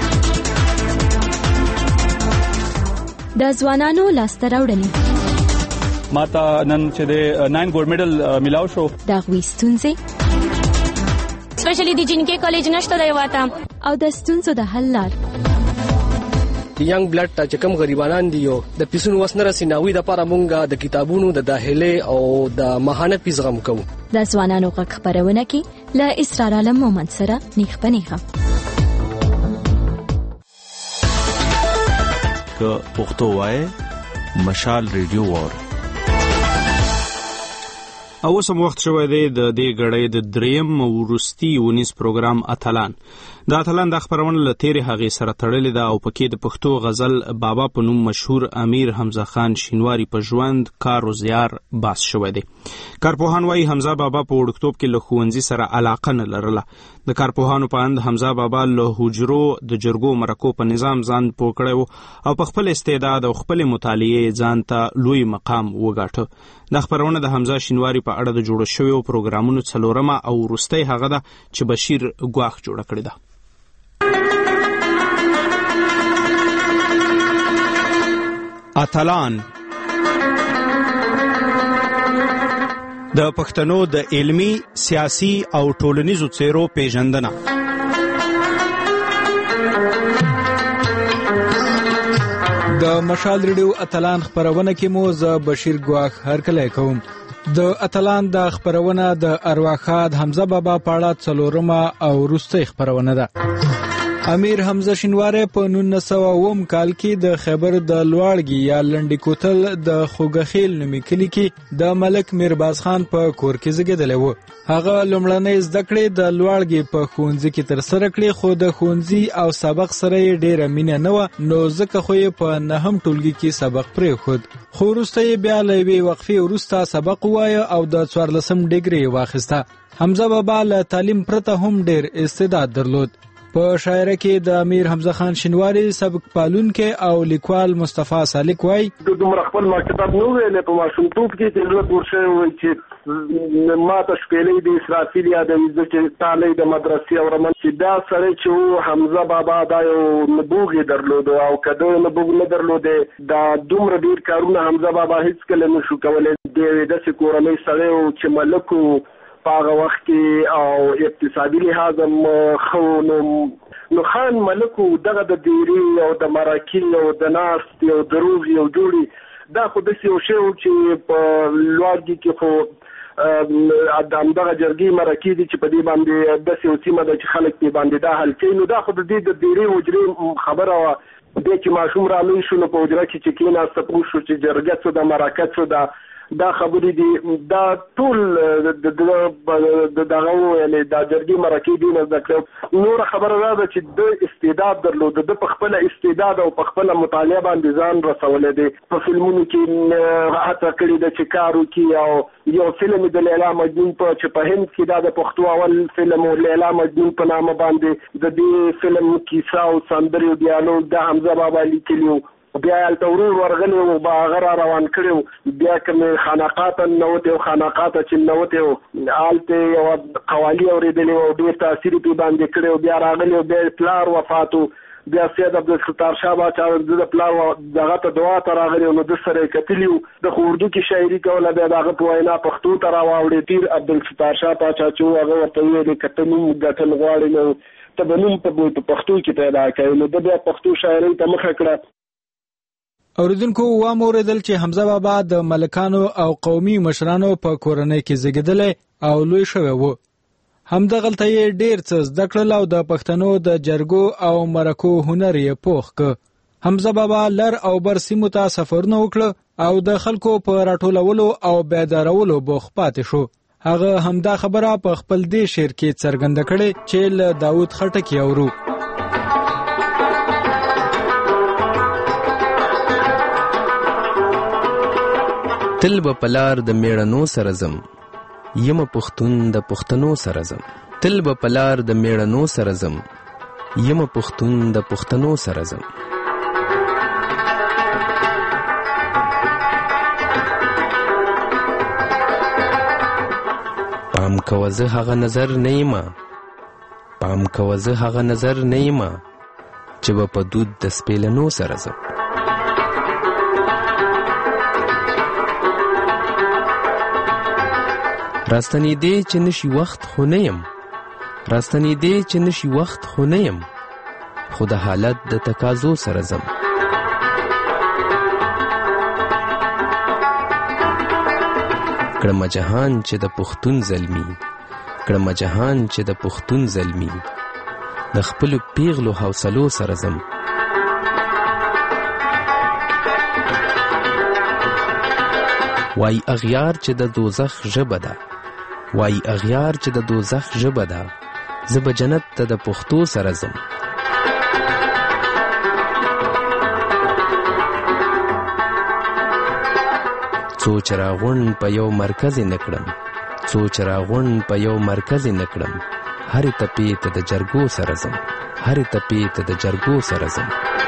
Speaker 21: د ځوانانو لاسته راوړنې
Speaker 22: ماته نن چې د 9 ګولډ میډل ملاو شو
Speaker 21: د غوي ستونزې
Speaker 10: سپیشلی د جنکې کالج نشته دی واته
Speaker 21: او د ستونزو د حل لار
Speaker 12: د ینګ بلډ ته چې کوم غریبانان دي یو د پیسونو وسنه رسیناوي د لپاره مونږه د کتابونو د داخله او د ماهانه پیزغم کوو
Speaker 21: د ځوانانو غږ خبرونه کې ل اسرار عالم مومن سره نیخ پنیخه
Speaker 23: که پښتو وای مشال ریډیو وور
Speaker 4: او سم وخت شوی دی د دې غړې د دریم ورستی ونیس پروګرام اتلان د اتلان د خبرونه لتیرې هغه سره تړلې ده او پکې د پښتو غزل بابا په نوم مشهور امیر حمزه خان شینواری په ژوند کار او زیار باس شوی دی کارپوهان وايي حمزه بابا په وړکتوب کې له ښوونځي سره علاقه نه لرله د کارپوهانو په اند حمزه بابا له حجرو د جرګو مرکو په نظام ځان پوه کړی او په خپل استعداد او خپل مطالعه ځان ته لوی مقام وګاټه د خبرونه د حمزه شینواری په اړه د جوړ شویو پروګرامونو څلورمه او وروستۍ هغه ده چې بشیر ګواخ جوړ کړی ده اتلان د پښتنو د علمی، سیاسي او ټولنیزو څیرو پیژندنه
Speaker 1: د مشال ریډیو اتلان خبرونه کې مو ز بشیر ګواخ هرکلی کوم د اتلان د خبرونه د ارواخاد حمزه بابا پاړه څلورمه او وروستۍ خبرونه ده امیر حمزه شینواری په 1909 کال کې د خیبر د لوړګي یا لنډی کوتل د خوګخیل نومي کلی کې د ملک میرباز خان په کور کې زیږیدلی و هغه لومړنۍ زده کړې د لوړګي په ښوونځي کې ترسره کړې خو د ښوونځي او سبق سره یې ډېره مینه نه وه نو ځکه خو یې په نهم ټولګي کې سبق پرېښود خو وروسته یې بیا له یوې وقفې وروسته سبق ووایه او د 14 ډګري یې واخیسته حمزه بابا له تعلیم پرته هم ډېر استعداد درلود په شاعرۍ کې د امیر حمزه خان شینواری سبق پالونکی او لیکوال مصطفی سالک وای
Speaker 2: د دومره خپل مکتب نو ویلې په ماشومتوب کې چې زړه پور شوی وای چې ما ته شپېلې د اسرافیل یادوي چې تالۍ د مدرسې اورمن چې دا سړی چې حمزه بابا دا یو نبوغ درلود او کده نبوغ نه درلود دا دومره ډیر کارونه حمزه بابا هیڅ کله نشو کولای د داسې کورنۍ سړی چې ملکو پاغه وخت کې او اقتصادي لحاظ خو نو خان ملکو دغه د دیری او د مراکی او د ناست او دروغ یو جوړي دا خو د یو شی چې په لوړګي کې خو دغه جرګي مراکی دي چې په دې باندې د یو سیمه د خلک په باندې دا حل کوي نو دا خو د دې د دیری وجري خبره وا د چې ماشوم را لوي شو په وجره کې چې کینا سپو شو چې جرګه څه د مراکت څه دا خبرې دي دا ټول د دغه یعنی د جرګي مرکې دي نه ذکر نور خبره ده چې د استعداد درلود د په خپل استعداد او په خپل مطالعه باندې ځان رسولې دي په فلمونو کې هڅه کړې ده چې کارو کې او یو فلم د لیلا مجنون په چې په هند کې دا د پښتو اول فلم لیلا مجنون په نامه باندې د دې فلم کیسه او سندري ډیالوګ د حمزه بابا لیکلو بیا التورور ورغلی او باغره روان کړو بیا کوم خانقات نوته او خانقات چې نوته آلته او قوالی اوریدلی او ډیر تاثیر په باندې کړو بیا راغلی او بیا پلار وفاتو بیا سید عبدالستار شاه باچا د پلار دغه ته دعا ته راغلی او د سره کتلیو د اردو کې شاعري کوله بیا دغه په وینا پښتو ته راوړی تیر عبدالستار شاه باچا چې هغه ورته ویل کتنوم غټل غواړي نو تبنوم په پښتو کې پیدا کړي نو د بیا پښتو شاعري ته مخه کړه
Speaker 1: اوریدونکو واوریدل چې حمزه بابا د ملکانو او قومي مشرانو په کورنۍ کې زیږیدلی او لوی شوی و همدغلته یې ډیر څه زده کړل او د پښتنو د جرګو او مرکو هنر یې پوخ کړ حمزه بابا لر او بر سیمو ته سفرونه وکړه او د خلکو په راټولولو او بیدارولو بوخ پاتې شو هغه همدا خبره په خپل دې شعر کې څرګنده کړې چې له داوود خټک اورو
Speaker 3: تل به پلار د میړنو سره زم یم پښتون د پښتنو سره زم تل به پلار د میړنو سره زم یم پښتون د پښتنو سره زم پام کوه زه هغه نظر نه یمه پام کوه زه هغه نظر نه یمه چې به په دود د سپېلنو سره زم راستنېدې چې نشي وخت خو نه یم راستنېدې چې نشي وخت خو نه یم خو د حالت د تقاضو سره زم کړمه جهان چې د پښتون زلمي کړمه جهان چې د پښتون زلمي د خپلو پیغلو حوصلو سره زم وای اغیار چې د دوزخ ژبه ده وای اغیار چې د دوزخ ژبه ده زه به جنت ته د پښتو سره ځم څو چراغون په یو مرکز نکړم څو چراغون په یو مرکز نکړم هر تپې ته د جرګو سره ځم هر تپې ته د جرګو سره ځم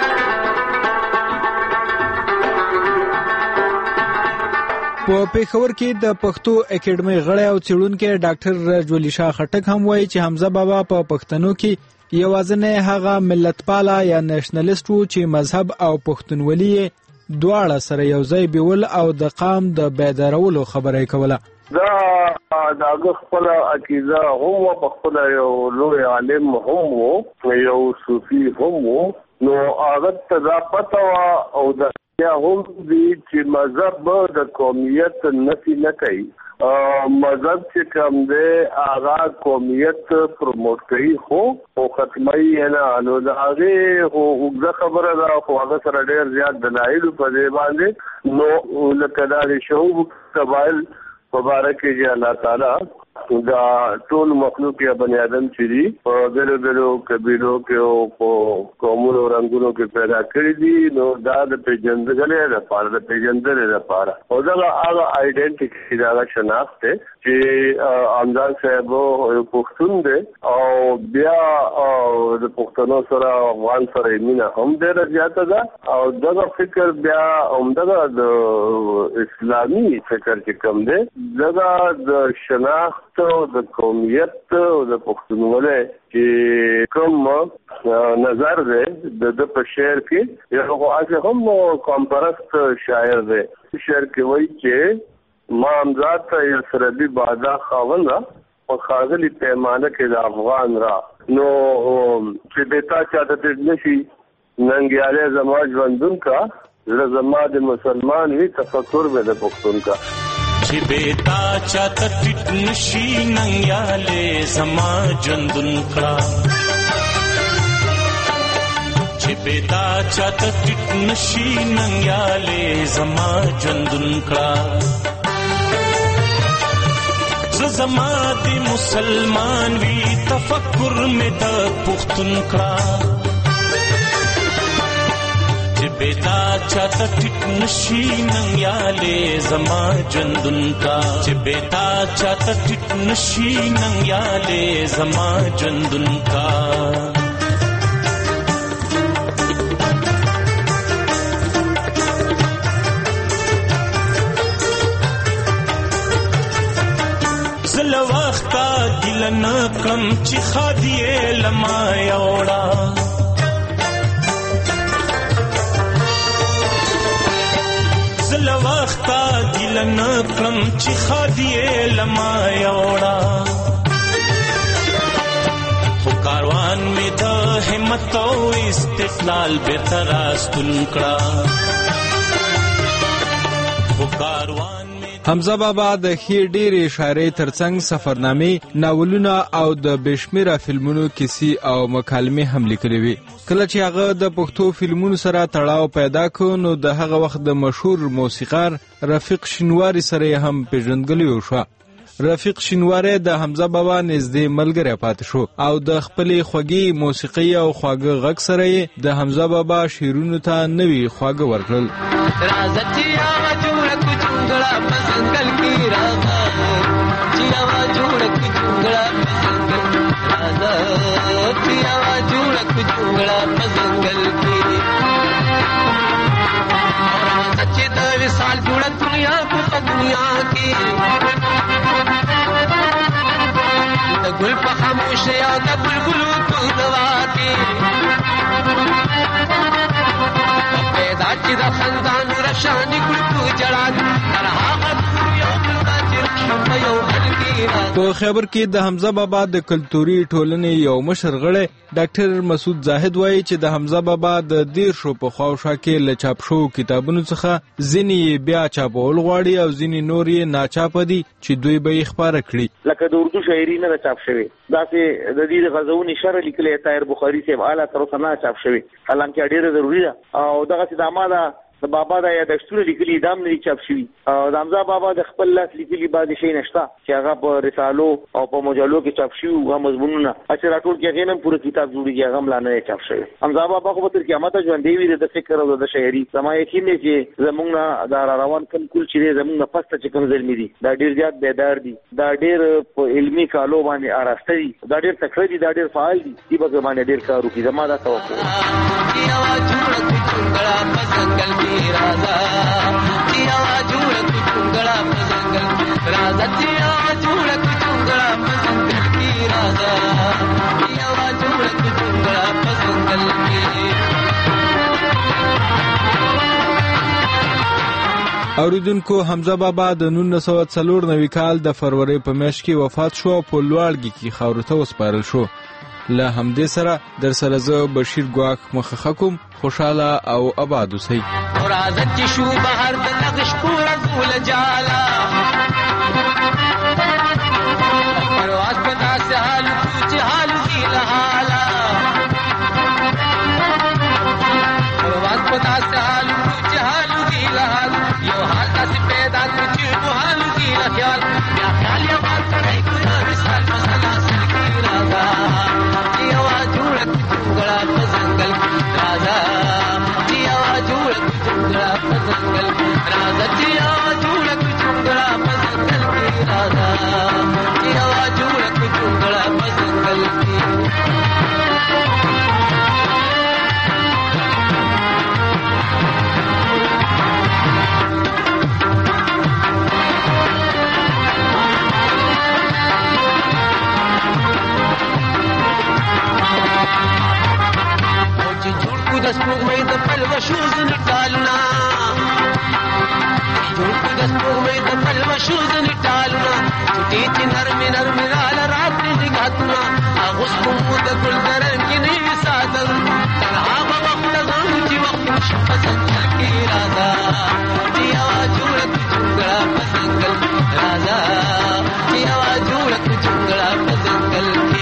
Speaker 1: په پېښور کې د پښتو اکیډمۍ غړی او څېړونکی ډاکټر رجولي شاه خټک هم وایي چې حمزه بابا په پښتنو کې یوازینی هغه ملتپاله یا نېشنلیسټ و چې مذهب او پښتونولي دواړه سره یو ځای بیول او د قام د بیدارولو خبره یې کوله
Speaker 2: دا هغه خپل عقیده هم و په خپل یو لوی عالم هم و یو صوفي هم و نو هغه ته دا پته وه او د یا هم دی چې مذهب د قومیت نفي نه کوي مذهب چې کوم دی هغه قومیت پروموټ کوي خو ختموي نه نو د هغې اوږده خبره ده خو هغه سره ډېر زیات دلایل په دې باندې نو لکه دا د شعوب قبایل په باره کې چې الله تعالی دا ټول مخلوق یا بني آدم چې دي په بېلو بېلو قبیلو کې او په قومونو رنګونو کې پیدا کړي دي نو دا د پېژندګۍ لپاره د پېژندنې لپاره او دا هغه آیډنټیټي دا شناخت دی چې امداد صاحب یو پښتون دی او بیا د پښتنو سره افغان سره مینه هم ډېره زیاته ده او دغه فکر بیا همدغه د اسلامي فکر چې کوم دی دغه د شناخت او د قومیت او د پښتونولۍ چې کوم نظر دی د په شعر کې یو هغه هم قومپرست شاعر دی شعر کې وایي چې ما امزاد ته یو سربي بادا خاونده په خاغلی پیمانه کې د افغان را نو چې بیتا چاته دې نشي ننګیاله زما ژوندون کا زړه زما د مسلمان وی تفکر به د پښتون کا
Speaker 6: چې بیتا چاته ټټ نشي ننګیاله زما ژوندون کا چې بیتا چاته ټټ نشي ننګیاله زما ژوندون کا زما د مسلمان وی تفکر می د پښتون کا چې بیتا چاته ټټ نشي ننګیاله زما ژوندون کا چې بیتا چاته ټټ نشي ننګیاله زما ژوندون کا زل وختا دل نکم چې خادیه لما یوړا زل وختا دل نکم چې خادیه لما یوړا خو کاروان می د همت او استقلال به تراستون کړه خو کاروان
Speaker 1: حمزه بابا د ښې ډېرې اشارې ترڅنګ سفرنامې ناولونه او د بېشمېره فلمونو کیسې او مکالمې هم لیکلې وې کله چې هغه د پښتو فلمونو سره تړاو پیدا کړ نو د هغه وخت د مشهور موسیقار رفیق شینواري سره هم پیژندګلوي وشوه رفیق شینواری د حمزه بابا نږدې ملګری پاتې شو او د خپلې خوږې موسیقۍ او خواږه غږ سره یې د حمزه بابا شعرونو ته نوي خواږه ورکړل
Speaker 5: چونګړه پسنګل کی راځه چیاوا جوړک چونګړه پسنګل راځه چیاوا جوړک چونګړه پسنګل کی اور سچ د وصال جوړک دنیا په دنیا کې د ګل په خاموشه یا د بلبلو په نوا کې پیدا چې د خندان رشانې ګل په جړا تر هغه یو بل باندې شپه یو بلکی
Speaker 1: په خیبر کې د حمزه بابا د کلتوري ټولنې یو مشر غړی ډاکټر مسعود زاهد وایي چې د حمزه بابا د 13 په خواوشا کې له چاپ شو کتابونو څخه ځینې بیا چاپول غواړي او ځینې نور یې ناچاپ دي چې دوی به یې خپاره کړي
Speaker 7: لکه د اردو شاعري نه چاپ شوی داسې د دې غزونی شرح لیکلې طاهر بخاری صاحب اعلی تر اوسه نه چاپ شوی حالانکه ډیره ضروری ده او دغه چې د اماده د بابا د یادښتونو لیکلي دام نه چاپ شوی او د حمزه بابا د خپل لاس لیکلي بعد شي نشته چې هغه په رسالو او په مجلو کې چاپ شوی او مضمونونه چې راټول کې غینم پوره کتاب جوړیږي هغه ملا نه چاپ شوی حمزه بابا خو تر قیامت ژوند دی وی د فکر او د شاعري زما یقین دی چې زمونږ دا روان کم کول چې زمونږ پسته چې کوم ځلمي دي دا ډیر زیات بیدار دي دا ډیر په علمي کالو باندې اراسته دي دا ډیر تکړه دي دا ډیر فعال دي چې به باندې ډیر کار وکړي زما دا توقع
Speaker 5: راځه چیاوا جوړ چونګړه پسنګل راځه چیاوا جوړ چونګړه پسنګل کی راځه چیاوا جوړ چونګړه پسنګل کی
Speaker 1: اوریدونکو حمزه بابا د 1994 کال د فروری په میاشت کې وفات شو او په لوړګي کې خاورو ته وسپارل شو له همدې سره در سره زه بشیر ګواک مخه کوم خوشاله او آباد اوسئ
Speaker 5: راځه چې شو بهر د نقش پورا زول جالا پرواز په داسې حال چې حال دی له حالا پرواز په داسې حال چې حال دی له حال یو حال داسې پیدا کړ چې په حال دی له خیال بیا خیال یې بات کړی کړه وصال مسله سلکی راځه چیاوا جوړ چونګړه پسنګل راځه چیاوا جوړ چونګړه پسنګل راځه چیاوا جوړ چونګړه پسنګل راځه چیاوا جوړ چونګړه پسنګل د سپوږمۍ د پلوشو ځنې ټالونه جوړ کړو د سپوږمۍ د پلوشو ځنې ټالونه چټي چې نرمې نرمې راله راتلې زیږاتونه اغوستو مو د ګل د رنګینې ساتل تر هغه وخته غم چې وخت شي په ځنګل کې راځه چیاوا جوړ چونګړه پسنګل راځه چیاوا جوړ چونګړه پسنګل کې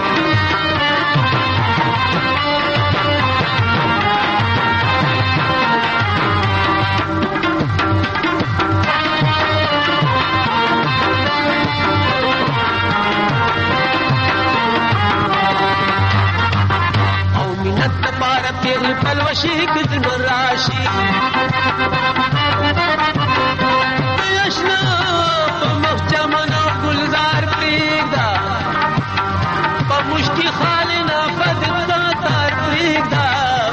Speaker 5: پیغل پلوشی کدن راشی اشنا پا مخجمنا گلزار پیگدا پا مشتی خالنا فدتا تار پیگدا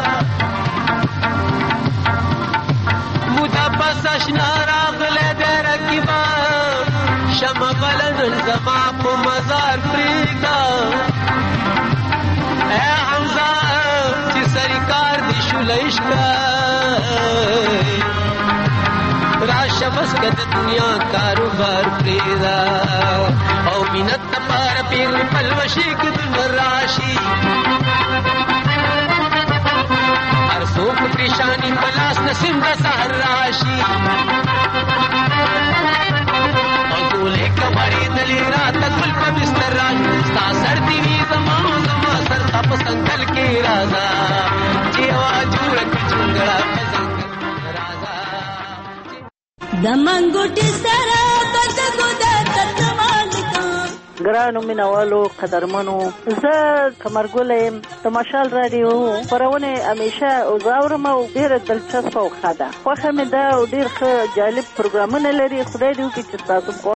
Speaker 5: مودا پس اشنا راغل درکی با شم بلن زما پا مزار پیگدا اے حمزہ سرکار دی شلیش کا راشه بس کد دنیا کاروبار پریدا او مینت پار پیغل پلوشی کدن راشی هر سوک پریشانی پلاس نسیم دا سهر راشی او دولے کباری دلی رات گل پا بستر راشی ستا سر دیوی زمان زمان سر تا پسنگل کی رازا چیوا جوڑک چونگڑا پسنگل رازا
Speaker 8: د منګوټي سره بدګو د تتمالکا ګرانو مینوالو قدرمنو زه قمرګل یم د مشال رادیو خپرونه همیشه اوزاورم او ډېره دلچسپه او ښه ده خوښه مې ده او ډېر ښه جالب پروګرامونه لري خدای دې وکړي چې تاسو